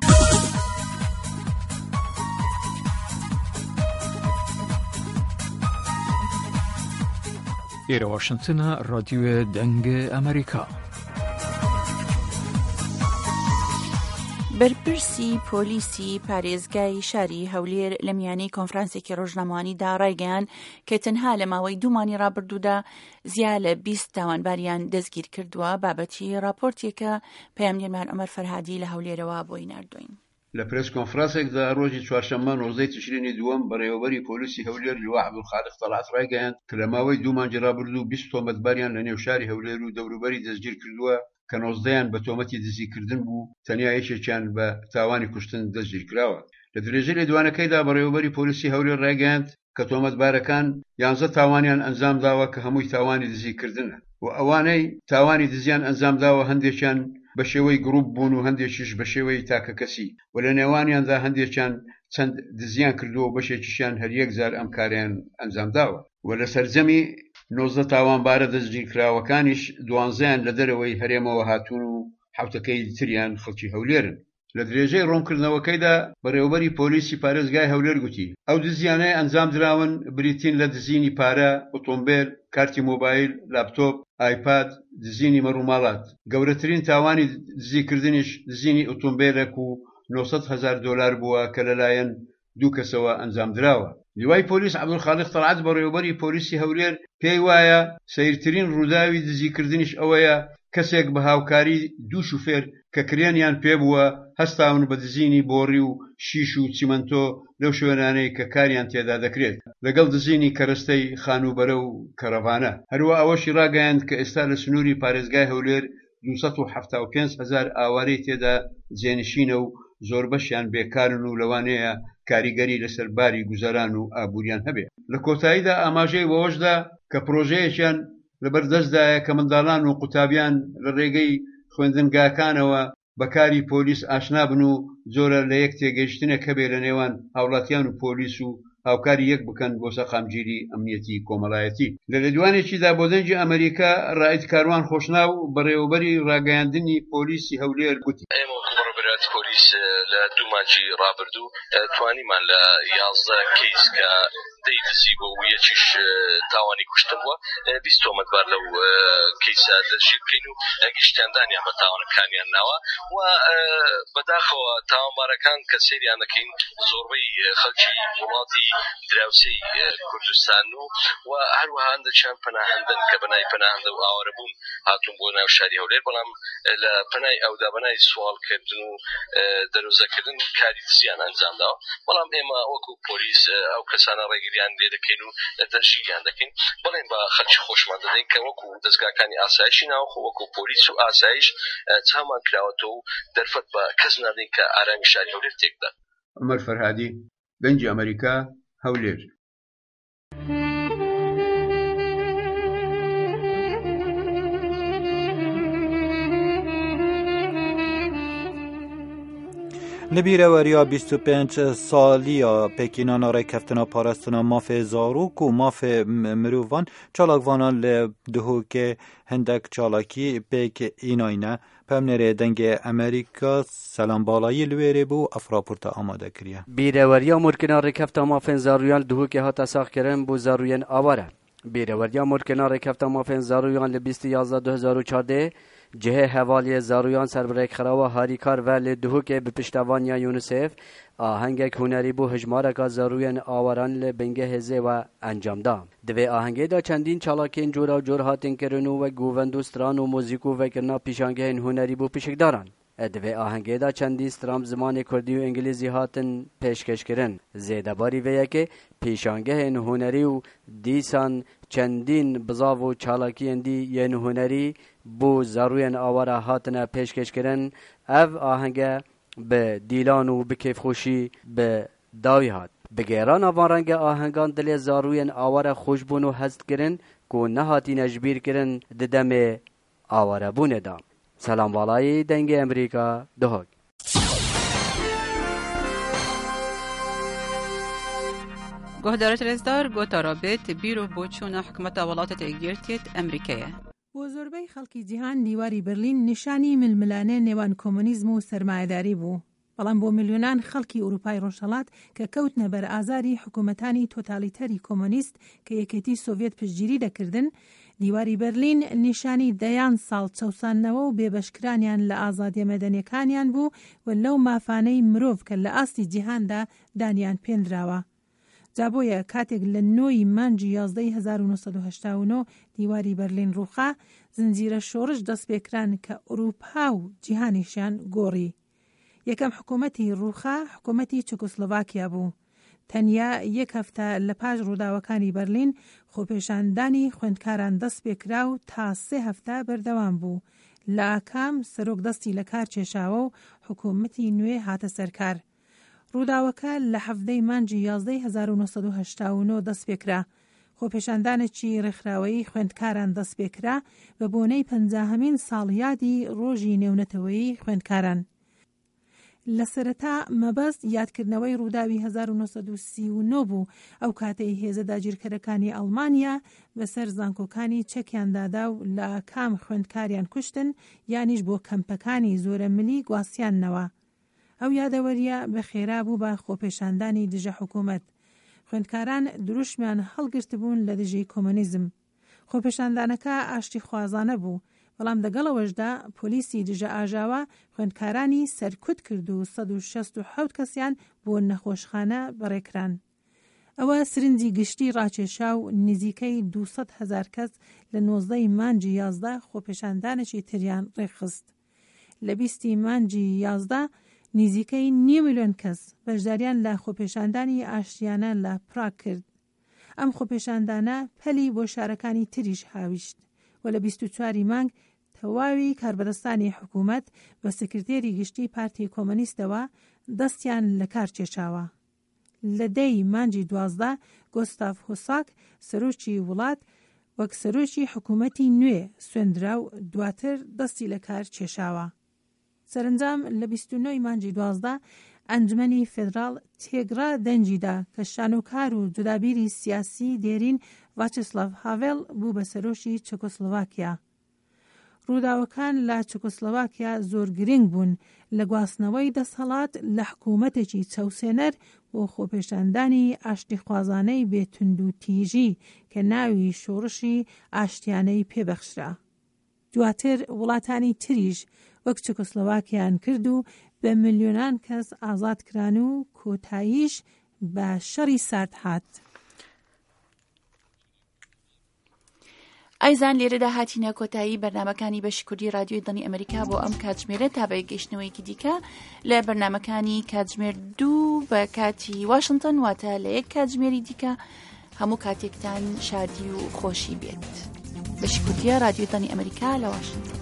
إلى واشنطن راديو دنگ أمريكا. بەرپرسی پۆلیسی پارێزگای شاری هەولێر لە میانەی کۆنفرانسێکی ڕۆژنامەوانیدا ڕایگەیاند کە تەنها لە ماوەی دوومانی ڕابردوودا زیا لە بیست تاوانباریان دەستگیر کردووە بابەتی راپۆرتێکە پەیامگەرمان عومەر فەرهادی لە هەولێرەوە بۆی ناردوین. لە پرس کۆنفرانسێکدا ڕۆژی چوارشەممە نۆزدەی تشرینی دووەم بەڕێوەبەری پۆلیسی هەولێر لواء عەبدولخالق تەڵعات ڕایگەیاند کە لە ماوەی دوو مانگی ڕابردوو بیست تۆمەتباریان لە نێو شاری هەولێر و دەوروبەری دەستگیر کردووە کە نۆزدەیان بە تۆمەتی دزیکردن بوو تەنیا یەکێکیان بە تاوانی کوشتن دەستگیر کراوە. لە درێژەی لێدوانەکەیدا بەڕێوەبەری پۆلیسی هەولێر ڕایگەیاند کە تۆمەتبارەکان یانزە تاوانیان ئەنجام داوە کە هەمووی تاوانی دزیکردنە و ئەوانەی تاوانی دزیان ئەنجام داوە هەندێکیان بە شێوەی گروپ بوون و هەندێکیش بە شێوەی تاکە کەسی و لە نێوانیاندا هەندێکیان چەند دزیان کردووە و بەشێکیشیان هەر یەک جار ئەم کاریان ئەنجام داوە و لە سەرجەمی نۆزدە تاوانبارە دەستگیرکراوەکانیش دوانزەیان لە دەرەوەی هەرێمەوە هاتوون و حوتەکەی تریان خەڵکی هەولێرن. لە درێژەی ڕوونکردنەوەکەیدا بەڕێوەبەری پۆلیسی پارێزگای هەولێر گوتی ئەو دزیانەی ئەنجام دراون بریتین لە دزینی پارە، ئۆتۆمبیل، کارتی مۆبایل، لاپتۆپ، ئایپاد، دزینی مەڕووماڵات. گەورەترین تاوانی دزیکردنیش دزینی ئۆتۆمبیلێک و نۆسەد هەزار دۆلار بووە کە لەلایەن دوو کەسەوە ئەنجام دراوە. لیوای پۆلیس عەبدولخالق تەڵعات بەڕێوەبەری پۆلیسی هەولێر پێی وایە سەیرترین ڕووداوی دزیکردنیش ئەوەیە کەسێک بە هاوکاری دوو شوفێر کە کرێنیان پێبووە هەستاون بە دزینی بۆڕی و شیش و چیمەنتۆ لەو شوێنانەی کە کاریان تێدا دەکرێت لەگەڵ دزینی کەرەستەی خانوبەرە و کەرەڤانە. هەروە ئەوەشی ڕاگەیاند کە ئێستا لە سنووری پارێزگای هەولێر دووسەد و حەفتا و پێنج هەزار ئاوارەی تێدا جێنشینە و زۆر بەشیان بێکارن و لەوانەیە کاریگەری لەسەر باری گوزەران و ئابووریان هەبێت. لە کۆتاییدا ئاماژەی بەوەشدا کە پرۆژەیەکیان لەبەردەستدایە کە منداڵان و قوتابیان لە ڕێگەی خوێندنگاکانەوە بەکاری پۆلیس ئاشنا بن و زۆرە لە یەک تێگەیشتنێک هەبێ لە نێوان هاوڵاتیان و پۆلیس و هاوکاری یەک بکەن بۆ سەقامگیری ئەمنیەتی کۆمەڵایەتی. لە لێدوانێکیدا بۆ دەنگی ئەمریکا ڕائید کاروان خۆشناو بەڕێوەبەری ڕاگەیاندنی پۆلیسی هەولێر گوتی پۆلیس لە دوو مانگی ڕابردوو توانیمان لە یازدە کەیس کە دەی دزی بۆ و یەکیش تاوانی کوشتن بووە بیست تۆمەتبار لەو کەیسە دەستگیر بکەین و گشتیاندانیان بە تاوانەکانیان ناوە و بەداخەوە تاوانبارەکان کە سەیریان دەکەین زۆربەی خەڵکی وڵاتی دراوسەی کوردستان و و هەروەها هەندێکیان پەناهەندن کە بەنای پەناهەندە و ئاوارە بوون هاتوون بۆ ناو شاری هەولێر بەڵام لە پەنای ئەودا بەنای سوالکردن و دەرۆزەکردن کاری دزیان ئەنجام داوە. بەڵام ئێمە وەکو پۆلیس ئەو کەسانە ڕێگی داگیریان لێ دەکەین و دەرژیان دەکەین بەڵێن بە خەڵکی خۆشمان دەدەین کە وەکو دەستگاکانی ئاسایشی ناوخۆ وەکو پۆلیس و ئاسایش چامان کراوەتەوە و دەرفەت بە کەس نادەین کە ئارامی شاری هەولێر تێکدا. عمەر فەرهادی، دەنگی ئەمریکا، هەولێر. لبیرەوەریا بیست و پێنج سالیە پێکینانە ڕێککەفتنە پاراستنە مافێ زاروک و مافێ مرۆڤان چالاکوانان لە دهۆکێ هەندێک چالاکی پێک ئیناینە پەمنێرێ دەنگێ ئەمریکا سەلام باڵایی لوێرێ بوو ئەفراپورتە ئامادە کریە. بیرەوەریا مورکنا ڕێککەفتە مافێن زارویان دهۆکێ هاتە ساختکردن بۆ زارویان ئاوارە. بیرەوەریا مورکنا ڕێککەفتە مافێن زارویان لە بیست و یازدە دو هەزار و چواردە جهه حوالی زارویان سربرک خراوه هاریکار و لدهوک به پشتوانیا یونیسف آهنگک هنری بو هجمارک زارویان آوران لبنگه هزه و انجام دا. دوی آهنگه دا چندین چالاکین جورا و جور هاتین کرنو و گووندوستران و موزیکو و کرنا پیشانگه هنری بو پیشکداران. دوی آهنگه دا چندی استرام زمان کردی و انگلیزی هاتن پیشکش کرن. زیده باری ویه که پیشانگه هنری و دیسان چندین بزاو و چالاکی اندی ین هنری بو زاروین آوارا هاتنه پیشکش کرن. او آهنگه به دیلان و به کیف خوشی به داوی هات. بگیران آوارنگ آهنگان دل زاروین آوارا خوشبون و هست کرن که نهاتی نجبیر کرن ددم آوارا بونه دام. سلام بالای دنگ امریکا دهوک. گهدارت رزدار گوتا رابط بیرو بوچون حکومت ولاتت اگیرتیت امریکیه. بۆ زۆربەی خەڵکی جیهان دیواری برلین نیشانی ململانێ نێوان کۆمۆنیزم و سەرمایەداری بوو. بەڵام بۆ میلیۆنان خەڵکی ئوروپای ڕۆژهەڵات کە کەوتنە بەر ئازاری حکوومەتانی تۆتالیتەری کۆمۆنیست کە یەکێتی سۆڤێت پشتگیری دەکردن، دیواری برلین نیشانی دەیان ساڵ چەوسانەوە و بێبەشکرانیان لە ئازادیە مەدەنیەکانیان بوو و لەو مافانەی مرۆڤ کە لە ئاستی جیهاندا دانیان پێندراوە. جابۆیە کاتێک لە نۆی مانجی یازدەی هەزار و نۆسەد و هەشتا و نۆ دیواری بەرلین ڕووخا، زنجیرە شۆڕش دەست پێکران کە ئوروپا و جیهانیشیان گۆڕی. یەکەم حکوومەتی ڕووخا حکوومەتی چکۆسلۆڤاکیا بوو. تەنیا یەک هەفتە لە پاش ڕووداوەکانی بەرلین خۆپێشاندانی خوێندکاران دەست پێکرا و تا سێ هەفتە بەردەوام بوو. لە ئاکام سەرۆک دەستی لە کار کێشاوە و حکوومەتی نوێ هاتە سەرکار. ڕووداوەکە لە حەڤدەی مانجی یازدەی هەزار و نۆسەد و هەشتا و نۆ دەست پێکرا. خۆپێشاندانێکی ڕێکخراوەیی خوێندکاران دەست پێکرا بە بۆنەی پەنجاهەمین ساڵیادی ڕۆژی نێونەتەوەیی خوێندکاران. لە سەرەتا مەبەست یادکردنەوەی ڕووداوی هەزار و نۆسەد و سی و نۆ بوو. ئەو کاتەی هێزە داگیرکەرەکانی ئەڵمانیا بەسەر زانکۆکانی چەکیاندادا و لە کام خوێندکاریان کوشتن یانیش بۆ کەمپەکانی زۆرە ملی گواسیاننەوە. ئەو یادەوەریە بە خێرا بوو بە خۆپێشاندانی دژە حکوومەت. خوێندکاران دروشمیان هەڵگرت بوون لە دژەی کۆمۆنیزم. خۆپێشاندانەکە ئاشتی خوازانە بوو، بەڵام دەگەڵەوەشدا پۆلیسی دژە ئاژاوە خوێندکارانی سەرکوت کرد و سەد و شەست و حەوت کەسیان بۆ نەخۆشخانە بەڕێکران. ئەوە سرنجی گشتی ڕاکێشا و نزیکەی دووسەد هەزار کەس لە نۆزدەی مانجی یازدە خۆپێشاندانێکی تریان ڕێکخست. لە بیستی مانجی یازدە نزیکەی نیو میلیۆن کەس بەشداریان لە خۆپێشاندانی ئاشتیانە لە پراگ کرد. ئەم خۆپێشاندانە پەلی بۆ شارەکانی تریش هاویشت و لە بیست و چواری مانگ تەواوی کاربەدەستانی حکوومەت بە سکرتێری گشتی پارتی کۆمۆنیستەوە دەستیان لە کار کێشاوە. لە دەی مانجی دوازدە گۆستاف هۆساک سەرۆکی وڵات وەک سەرۆکی حکوومەتی نوێ سوێندرا و دواتر دەستی لە کار کێشاوە. سەرنجام لە بیست و نۆی مانجی دوازدە ئەنجومەنی فێدراڵ تێگرا دەنجیدا کە شانۆکار و جودابیری سیاسی دێرین ڤاچسلاڤ هاڤێڵ بوو بە سەرۆکی چکۆسلۆڤاکیا. ڕووداوەکان لە چکۆسلۆڤاکیا زۆر گرنگ بوون لە گواستنەوەی دەسەڵات لە حکوومەتێکی چەوسێنەر بۆ خۆپێشاندانی ئاشتی خوازانەی بێتوند و تیژی کە ناوی شۆڕشی ئاشتیانەی پێبەخشرا. دواتر وڵاتانی تریش وەک چکۆسلۆڤاکیان کرد و بە ملیۆنان کەس ئازادکران و کۆتاییش بە شەڕی سارد هات. ئایزان لێرەدا هاتینە کۆتایی بەرنامەکانی بەشی کوردی رادیۆی دڵی ئەمریکا بۆ ئەم کاتژمێرە تا بە گەشتنەوەیکی دیکە لە بەرنامەکانی کاتژمێر دوو بە کاتی واشنگتن واتە لە یەک کاتژمێری دیکە هەموو کاتێکتان شادی و خۆشی بێت. بەشی کوردیە رادیۆی دڵی ئەمریکا لە واشنگتن.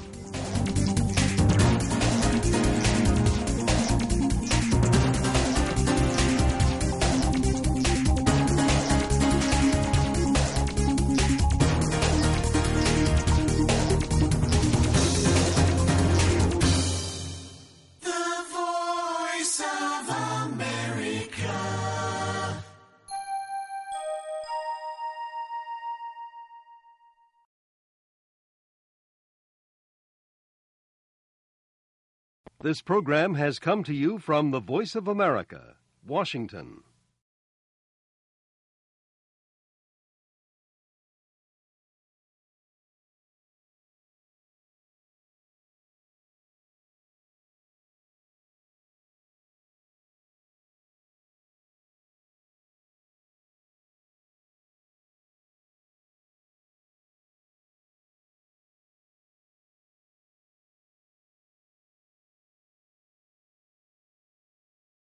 This program has come to you from the Voice of America, Washington.